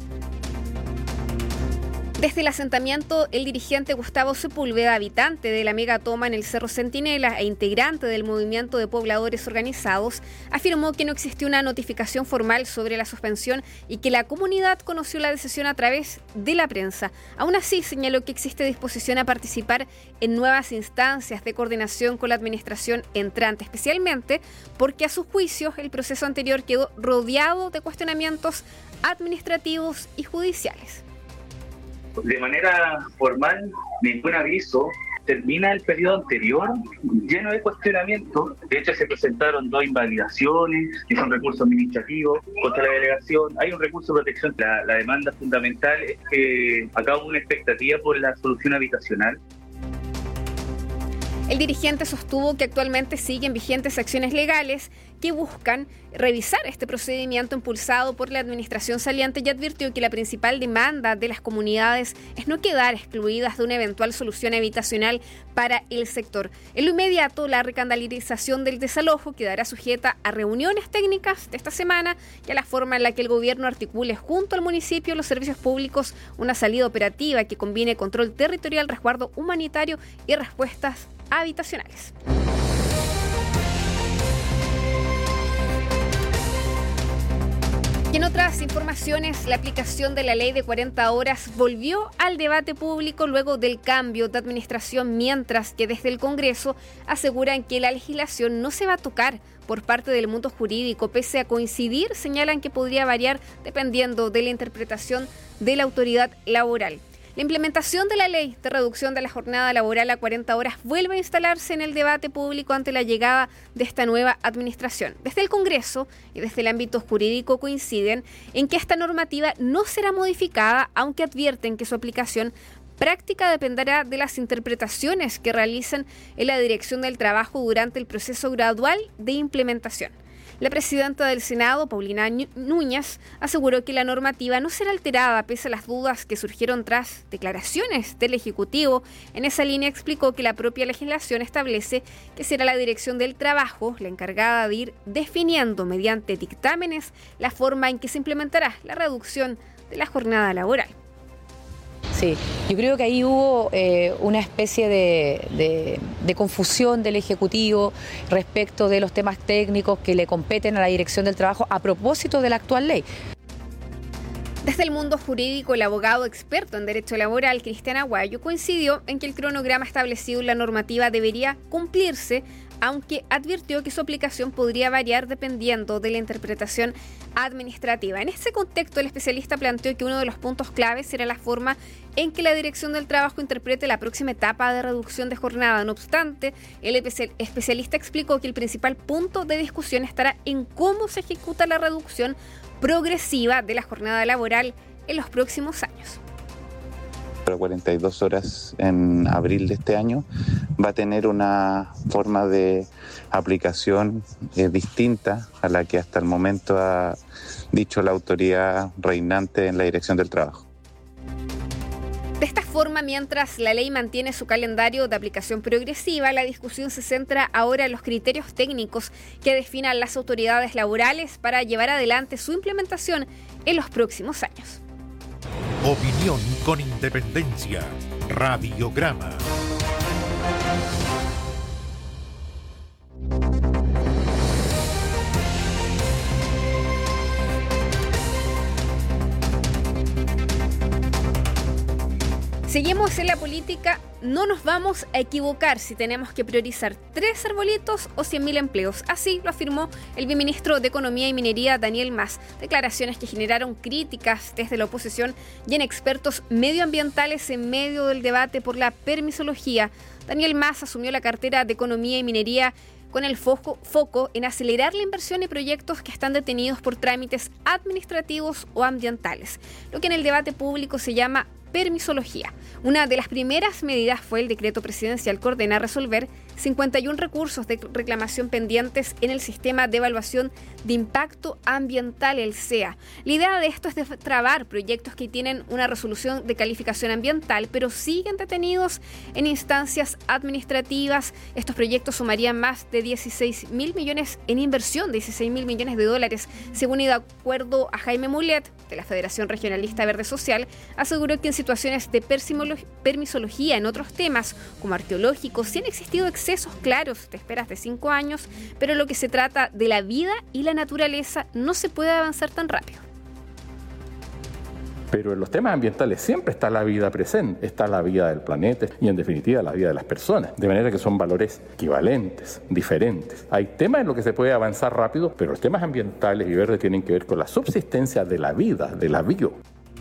Desde el asentamiento, el dirigente Gustavo Sepúlveda, habitante de la megatoma en el Cerro Centinela e integrante del movimiento de pobladores organizados, afirmó que no existió una notificación formal sobre la suspensión y que la comunidad conoció la decisión a través de la prensa. Aún así, señaló que existe disposición a participar en nuevas instancias de coordinación con la administración entrante, especialmente porque a su juicio el proceso anterior quedó rodeado de cuestionamientos administrativos y judiciales. De manera formal, ningún aviso. Termina el periodo anterior lleno de cuestionamientos. De hecho, se presentaron 2 invalidaciones, que son recursos administrativos contra la delegación. Hay un recurso de protección. La demanda fundamental es que acá hubo una expectativa por la solución habitacional. El dirigente sostuvo que actualmente siguen vigentes acciones legales que buscan revisar este procedimiento impulsado por la administración saliente y advirtió que la principal demanda de las comunidades es no quedar excluidas de una eventual solución habitacional para el sector. En lo inmediato, la recandalización del desalojo quedará sujeta a reuniones técnicas de esta semana y a la forma en la que el gobierno articule junto al municipio los servicios públicos una salida operativa que combine control territorial, resguardo humanitario y respuestas habitacionales. Y en otras informaciones, la aplicación de la ley de 40 horas volvió al debate público luego del cambio de administración, mientras que desde el Congreso aseguran que la legislación no se va a tocar por parte del mundo jurídico, pese a coincidir, señalan que podría variar dependiendo de la interpretación de la autoridad laboral. La implementación de la ley de reducción de la jornada laboral a 40 horas vuelve a instalarse en el debate público ante la llegada de esta nueva administración. Desde el Congreso y desde el ámbito jurídico coinciden en que esta normativa no será modificada, aunque advierten que su aplicación práctica dependerá de las interpretaciones que realicen en la Dirección del Trabajo durante el proceso gradual de implementación. La presidenta del Senado, Paulina Núñez, aseguró que la normativa no será alterada pese a las dudas que surgieron tras declaraciones del Ejecutivo. En esa línea explicó que la propia legislación establece que será la Dirección del Trabajo la encargada de ir definiendo mediante dictámenes la forma en que se implementará la reducción de la jornada laboral. Sí, yo creo que ahí hubo una especie de confusión del Ejecutivo respecto de los temas técnicos que le competen a la Dirección del Trabajo a propósito de la actual ley. Desde el mundo jurídico, el abogado experto en derecho laboral, Cristian Aguayo, coincidió en que el cronograma establecido en la normativa debería cumplirse, aunque advirtió que su aplicación podría variar dependiendo de la interpretación administrativa. En ese contexto, el especialista planteó que uno de los puntos claves será la forma en que la Dirección del Trabajo interprete la próxima etapa de reducción de jornada. No obstante, el especialista explicó que el principal punto de discusión estará en cómo se ejecuta la reducción progresiva de la jornada laboral en los próximos años. 42 horas en abril de este año va a tener una forma de aplicación distinta a la que hasta el momento ha dicho la autoridad reinante en la Dirección del Trabajo. De esta forma, mientras la ley mantiene su calendario de aplicación progresiva, la discusión se centra ahora en los criterios técnicos que definan las autoridades laborales para llevar adelante su implementación en los próximos años. Opinión con independencia. Radiograma. Seguimos en la política no nos vamos a equivocar si tenemos que priorizar 3 arbolitos o 100.000 empleos. Así lo afirmó el viceministro de Economía y Minería, Daniel Mas. Declaraciones que generaron críticas desde la oposición y en expertos medioambientales en medio del debate por la permisología. Daniel Mas asumió la cartera de Economía y Minería con el foco en acelerar la inversión y proyectos que están detenidos por trámites administrativos o ambientales, lo que en el debate público se llama permisología. Una de las primeras medidas fue el decreto presidencial que ordena resolver 51 recursos de reclamación pendientes en el sistema de evaluación de impacto ambiental, el SEA. La idea de esto es destrabar proyectos que tienen una resolución de calificación ambiental, pero siguen detenidos en instancias administrativas. Estos proyectos sumarían más de 16.000 millones en inversión, 16.000 millones de dólares, según y de acuerdo a Jaime Mulet, de la Federación Regionalista Verde Social, aseguró que en situaciones de permisología en otros temas, como arqueológicos, sí han existido excesos claros de esperas de 5 años, pero lo que se trata de la vida y la naturaleza no se puede avanzar tan rápido. Pero en los temas ambientales siempre está la vida presente, está la vida del planeta y en definitiva la vida de las personas. De manera que son valores equivalentes, diferentes. Hay temas en los que se puede avanzar rápido, pero los temas ambientales y verdes tienen que ver con la subsistencia de la vida, de la bio.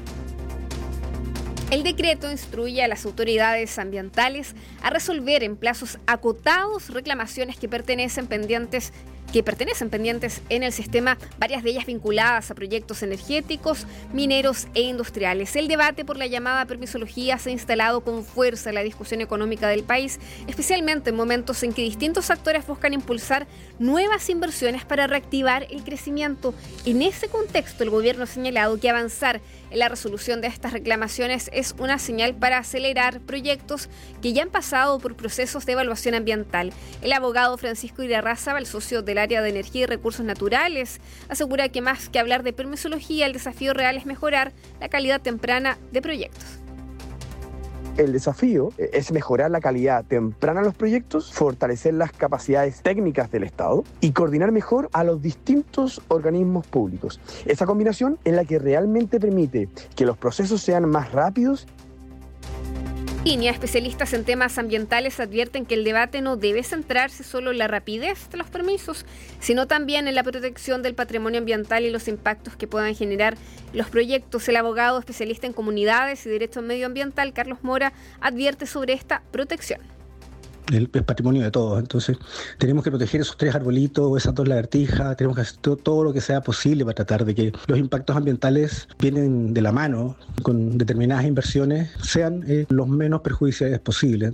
El decreto instruye a las autoridades ambientales a resolver en plazos acotados reclamaciones que pertenecen pendientes en el sistema, varias de ellas vinculadas a proyectos energéticos, mineros e industriales. El debate por la llamada permisología se ha instalado con fuerza en la discusión económica del país, especialmente en momentos en que distintos actores buscan impulsar nuevas inversiones para reactivar el crecimiento. En ese contexto, el gobierno ha señalado que avanzar en la resolución de estas reclamaciones es una señal para acelerar proyectos que ya han pasado por procesos de evaluación ambiental. El abogado Francisco Irarrázaval, socio del área de energía y recursos naturales, asegura que más que hablar de permisología, el desafío real es mejorar la calidad temprana de proyectos. El desafío es mejorar la calidad temprana de los proyectos, fortalecer las capacidades técnicas del Estado y coordinar mejor a los distintos organismos públicos. Esa combinación es la que realmente permite que los procesos sean más rápidos. Especialistas en temas ambientales advierten que el debate no debe centrarse solo en la rapidez de los permisos, sino también en la protección del patrimonio ambiental y los impactos que puedan generar los proyectos. El abogado especialista en comunidades y derecho medioambiental, Carlos Mora, advierte sobre esta protección. El patrimonio de todos, entonces tenemos que proteger esos 3 arbolitos, esas 2 lagartijas, tenemos que hacer todo lo que sea posible para tratar de que los impactos ambientales vienen de la mano con determinadas inversiones sean los menos perjudiciales posibles.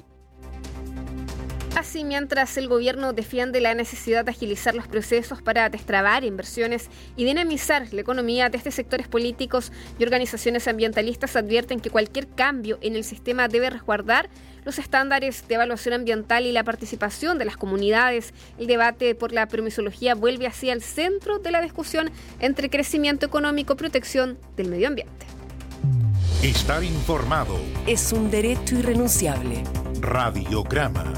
Así, mientras el gobierno defiende la necesidad de agilizar los procesos para destrabar inversiones y dinamizar la economía, desde sectores políticos y organizaciones ambientalistas advierten que cualquier cambio en el sistema debe resguardar los estándares de evaluación ambiental y la participación de las comunidades. El debate por la permisología vuelve así al centro de la discusión entre crecimiento económico y protección del medio ambiente. Estar informado es un derecho irrenunciable. Radiograma.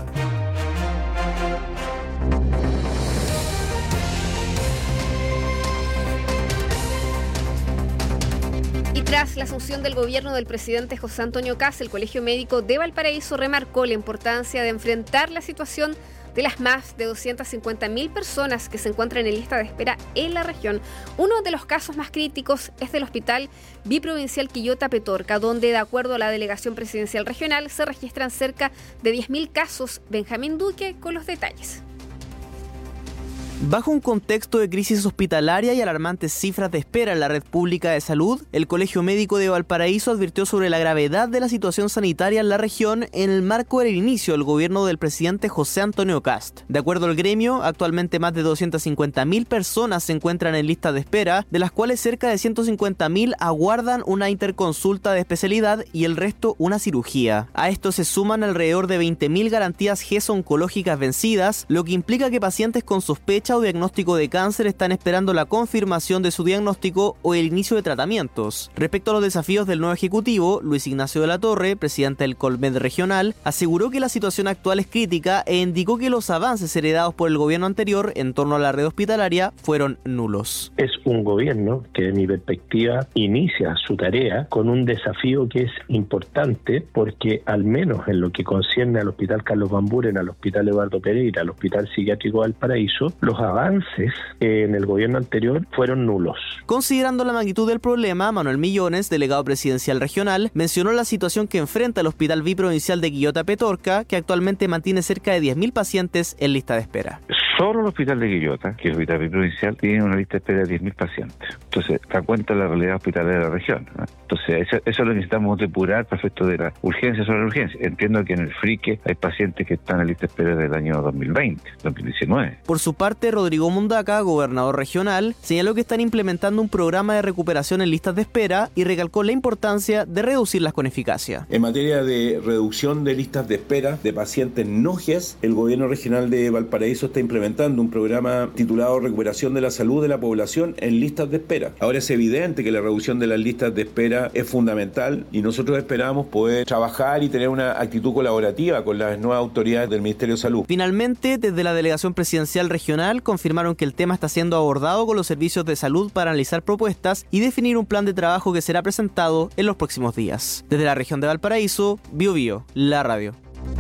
Y tras la asunción del gobierno del presidente José Antonio Kast, el Colegio Médico de Valparaíso remarcó la importancia de enfrentar la situación de las más de 250.000 personas que se encuentran en lista de espera en la región. Uno de los casos más críticos es del Hospital Biprovincial Quillota Petorca, donde, de acuerdo a la Delegación Presidencial Regional, se registran cerca de 10.000 casos. Benjamín Duque con los detalles. Bajo un contexto de crisis hospitalaria y alarmantes cifras de espera en la red pública de salud, el Colegio Médico de Valparaíso advirtió sobre la gravedad de la situación sanitaria en la región en el marco del inicio del gobierno del presidente José Antonio Kast. De acuerdo al gremio, actualmente más de 250.000 personas se encuentran en lista de espera, de las cuales cerca de 150.000 aguardan una interconsulta de especialidad y el resto una cirugía. A esto se suman alrededor de 20.000 garantías GES oncológicas vencidas, lo que implica que pacientes con sospecha sospecha o diagnóstico de cáncer están esperando la confirmación de su diagnóstico o el inicio de tratamientos. Respecto a los desafíos del nuevo ejecutivo, Luis Ignacio de la Torre, presidente del Colmed regional, aseguró que la situación actual es crítica e indicó que los avances heredados por el gobierno anterior en torno a la red hospitalaria fueron nulos. Es un gobierno que, de mi perspectiva, inicia su tarea con un desafío que es importante, porque al menos en lo que concierne al Hospital Carlos Van Buren, al Hospital Eduardo Pereira, al Hospital Psiquiátrico Valparaíso, los avances en el gobierno anterior fueron nulos. Considerando la magnitud del problema, Manuel Millones, delegado presidencial regional, mencionó la situación que enfrenta el Hospital Biprovincial de Quillota Petorca, que actualmente mantiene cerca de 10.000 pacientes en lista de espera. Solo el hospital de Quillota, que es el hospital provincial, tiene una lista de espera de 10.000 pacientes. Entonces, da cuenta de la realidad hospitalaria de la región, ¿no? Entonces, eso es lo que necesitamos depurar para efecto de la urgencia sobre la urgencia. Entiendo que en el Frique hay pacientes que están en lista de espera del año 2020, 2019. Por su parte, Rodrigo Mundaca, gobernador regional, señaló que están implementando un programa de recuperación en listas de espera y recalcó la importancia de reducirlas con eficacia. En materia de reducción de listas de espera de pacientes no GES, el gobierno regional de Valparaíso está implementando un programa titulado Recuperación de la Salud de la Población en Listas de Espera. Ahora es evidente que la reducción de las listas de espera es fundamental y nosotros esperamos poder trabajar y tener una actitud colaborativa con las nuevas autoridades del Ministerio de Salud. Finalmente, desde la Delegación Presidencial Regional confirmaron que el tema está siendo abordado con los servicios de salud para analizar propuestas y definir un plan de trabajo que será presentado en los próximos días. Desde la región de Valparaíso, BioBio, la radio.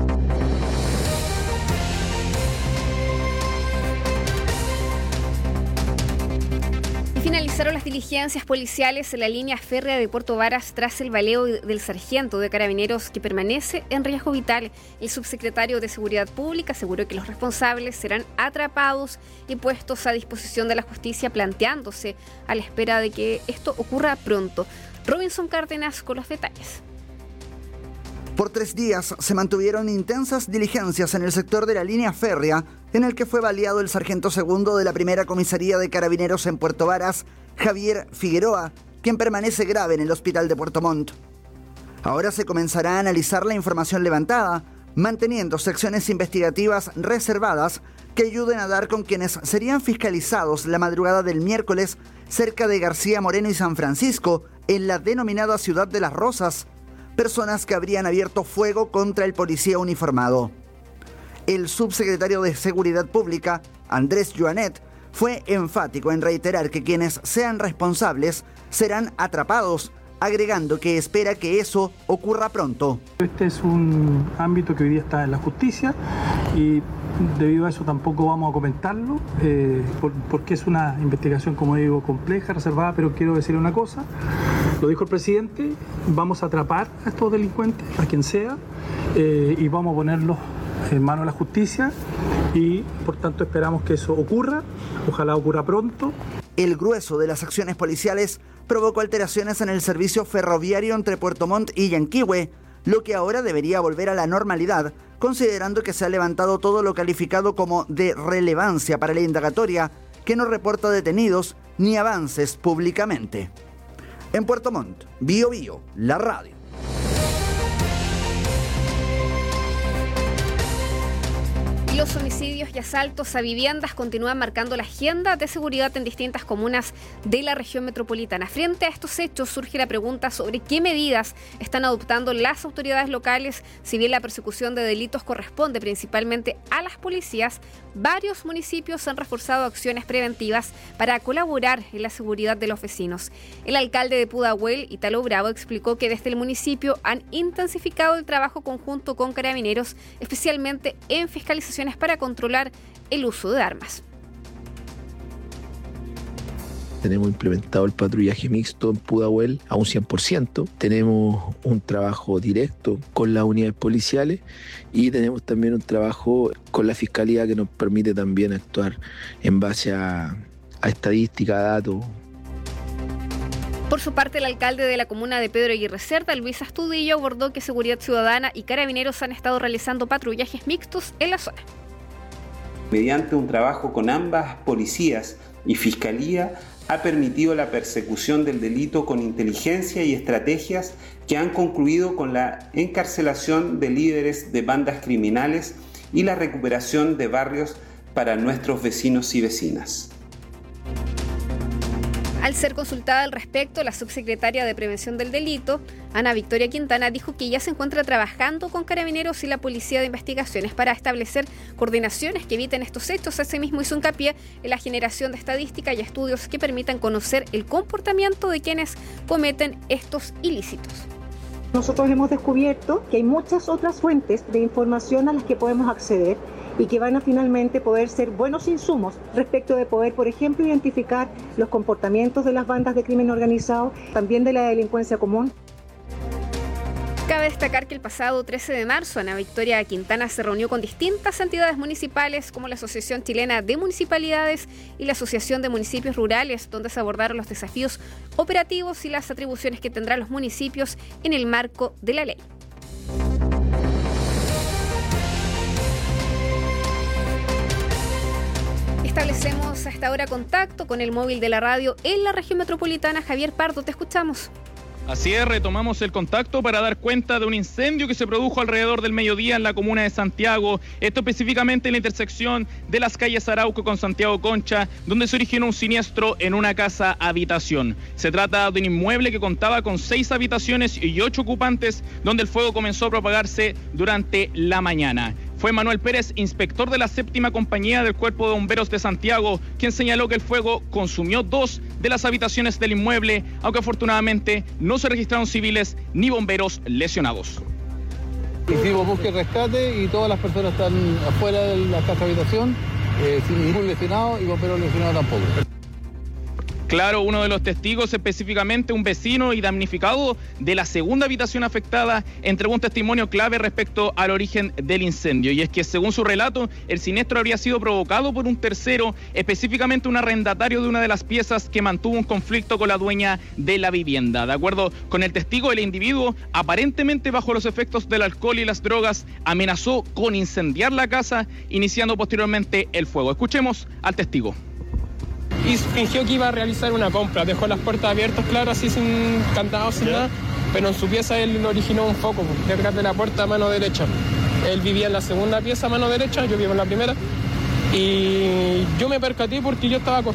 Finalizaron las diligencias policiales en la línea férrea de Puerto Varas tras el baleo del sargento de Carabineros que permanece en riesgo vital. El subsecretario de Seguridad Pública aseguró que los responsables serán atrapados y puestos a disposición de la justicia, planteándose a la espera de que esto ocurra pronto. Robinson Cárdenas con los detalles. Por 3 días se mantuvieron intensas diligencias en el sector de la línea férrea, en el que fue baleado el sargento segundo de la primera comisaría de Carabineros en Puerto Varas, Javier Figueroa, quien permanece grave en el hospital de Puerto Montt. Ahora se comenzará a analizar la información levantada, manteniendo secciones investigativas reservadas que ayuden a dar con quienes serían fiscalizados la madrugada del miércoles cerca de García Moreno y San Francisco, en la denominada Ciudad de las Rosas, personas que habrían abierto fuego contra el policía uniformado. El subsecretario de Seguridad Pública, Andrés Joanet, fue enfático en reiterar que quienes sean responsables serán atrapados, agregando que espera que eso ocurra pronto. Este es un ámbito que hoy día está en la justicia y debido a eso tampoco vamos a comentarlo, porque es una investigación, como digo, compleja, reservada, pero quiero decirle una cosa, lo dijo el presidente, vamos a atrapar a estos delincuentes, a quien sea, y vamos a ponerlos en manos de la justicia y por tanto esperamos que eso ocurra, ojalá ocurra pronto. El grueso de las acciones policiales provocó alteraciones en el servicio ferroviario entre Puerto Montt y Yanquihue, lo que ahora debería volver a la normalidad, considerando que se ha levantado todo lo calificado como de relevancia para la indagatoria, que no reporta detenidos ni avances públicamente. En Puerto Montt, BioBio, la radio. Los homicidios y asaltos a viviendas continúan marcando la agenda de seguridad en distintas comunas de la región metropolitana. Frente a estos hechos surge la pregunta sobre qué medidas están adoptando las autoridades locales. Si bien la persecución de delitos corresponde principalmente a las policías, varios municipios han reforzado acciones preventivas para colaborar en la seguridad de los vecinos. El alcalde de Pudahuel, Italo Bravo, explicó que desde el municipio han intensificado el trabajo conjunto con Carabineros, especialmente en fiscalizaciones para controlar el uso de armas. Tenemos implementado el patrullaje mixto en Pudahuel a un 100%. Tenemos un trabajo directo con las unidades policiales y tenemos también un trabajo con la Fiscalía que nos permite también actuar en base a estadística, datos. Por su parte, el alcalde de la comuna de Pedro Aguirre Cerda, Luis Astudillo, abordó que Seguridad Ciudadana y Carabineros han estado realizando patrullajes mixtos en la zona. Mediante un trabajo con ambas policías y Fiscalía, ha permitido la persecución del delito con inteligencia y estrategias que han concluido con la encarcelación de líderes de bandas criminales y la recuperación de barrios para nuestros vecinos y vecinas. Al ser consultada al respecto, la subsecretaria de Prevención del Delito, Ana Victoria Quintana, dijo que ya se encuentra trabajando con Carabineros y la Policía de Investigaciones para establecer coordinaciones que eviten estos hechos. Asimismo, hizo hincapié en la generación de estadística y estudios que permitan conocer el comportamiento de quienes cometen estos ilícitos. Nosotros hemos descubierto que hay muchas otras fuentes de información a las que podemos acceder y que van a finalmente poder ser buenos insumos respecto de poder, por ejemplo, identificar los comportamientos de las bandas de crimen organizado, también de la delincuencia común. Cabe destacar que el pasado 13 de marzo, Ana Victoria Quintana se reunió con distintas entidades municipales como la Asociación Chilena de Municipalidades y la Asociación de Municipios Rurales, donde se abordaron los desafíos operativos y las atribuciones que tendrán los municipios en el marco de la ley. Establecemos a esta hora contacto con el móvil de la radio en la región metropolitana. Javier Pardo, te escuchamos. Así es, retomamos el contacto para dar cuenta de un incendio que se produjo alrededor del mediodía en la comuna de Santiago, esto específicamente en la intersección de las calles Arauco con Santiago Concha, donde se originó un siniestro en una casa habitación. Se trata de un inmueble que contaba con 6 habitaciones y 8 ocupantes, donde el fuego comenzó a propagarse durante la mañana. Fue Manuel Pérez, inspector de la 7ª Compañía del Cuerpo de Bomberos de Santiago, quien señaló que el fuego consumió 2 de las habitaciones del inmueble, aunque afortunadamente no se registraron civiles ni bomberos lesionados. Hicimos búsqueda y rescate y todas las personas están afuera de la casa habitación, sin ningún lesionado y bomberos lesionados tampoco. Claro, uno de los testigos, específicamente un vecino y damnificado de la segunda habitación afectada, entregó un testimonio clave respecto al origen del incendio. Y es que, según su relato, el siniestro habría sido provocado por un tercero, específicamente un arrendatario de una de las piezas que mantuvo un conflicto con la dueña de la vivienda. De acuerdo con el testigo, el individuo, aparentemente bajo los efectos del alcohol y las drogas, amenazó con incendiar la casa, iniciando posteriormente el fuego. Escuchemos al testigo. Y fingió que iba a realizar una compra, dejó las puertas abiertas, claro, así sin candados, sin nada, pero en su pieza él originó un foco detrás de la puerta a mano derecha. Él vivía en la segunda pieza a mano derecha, yo vivo en la primera, y yo me percaté porque yo estaba acostado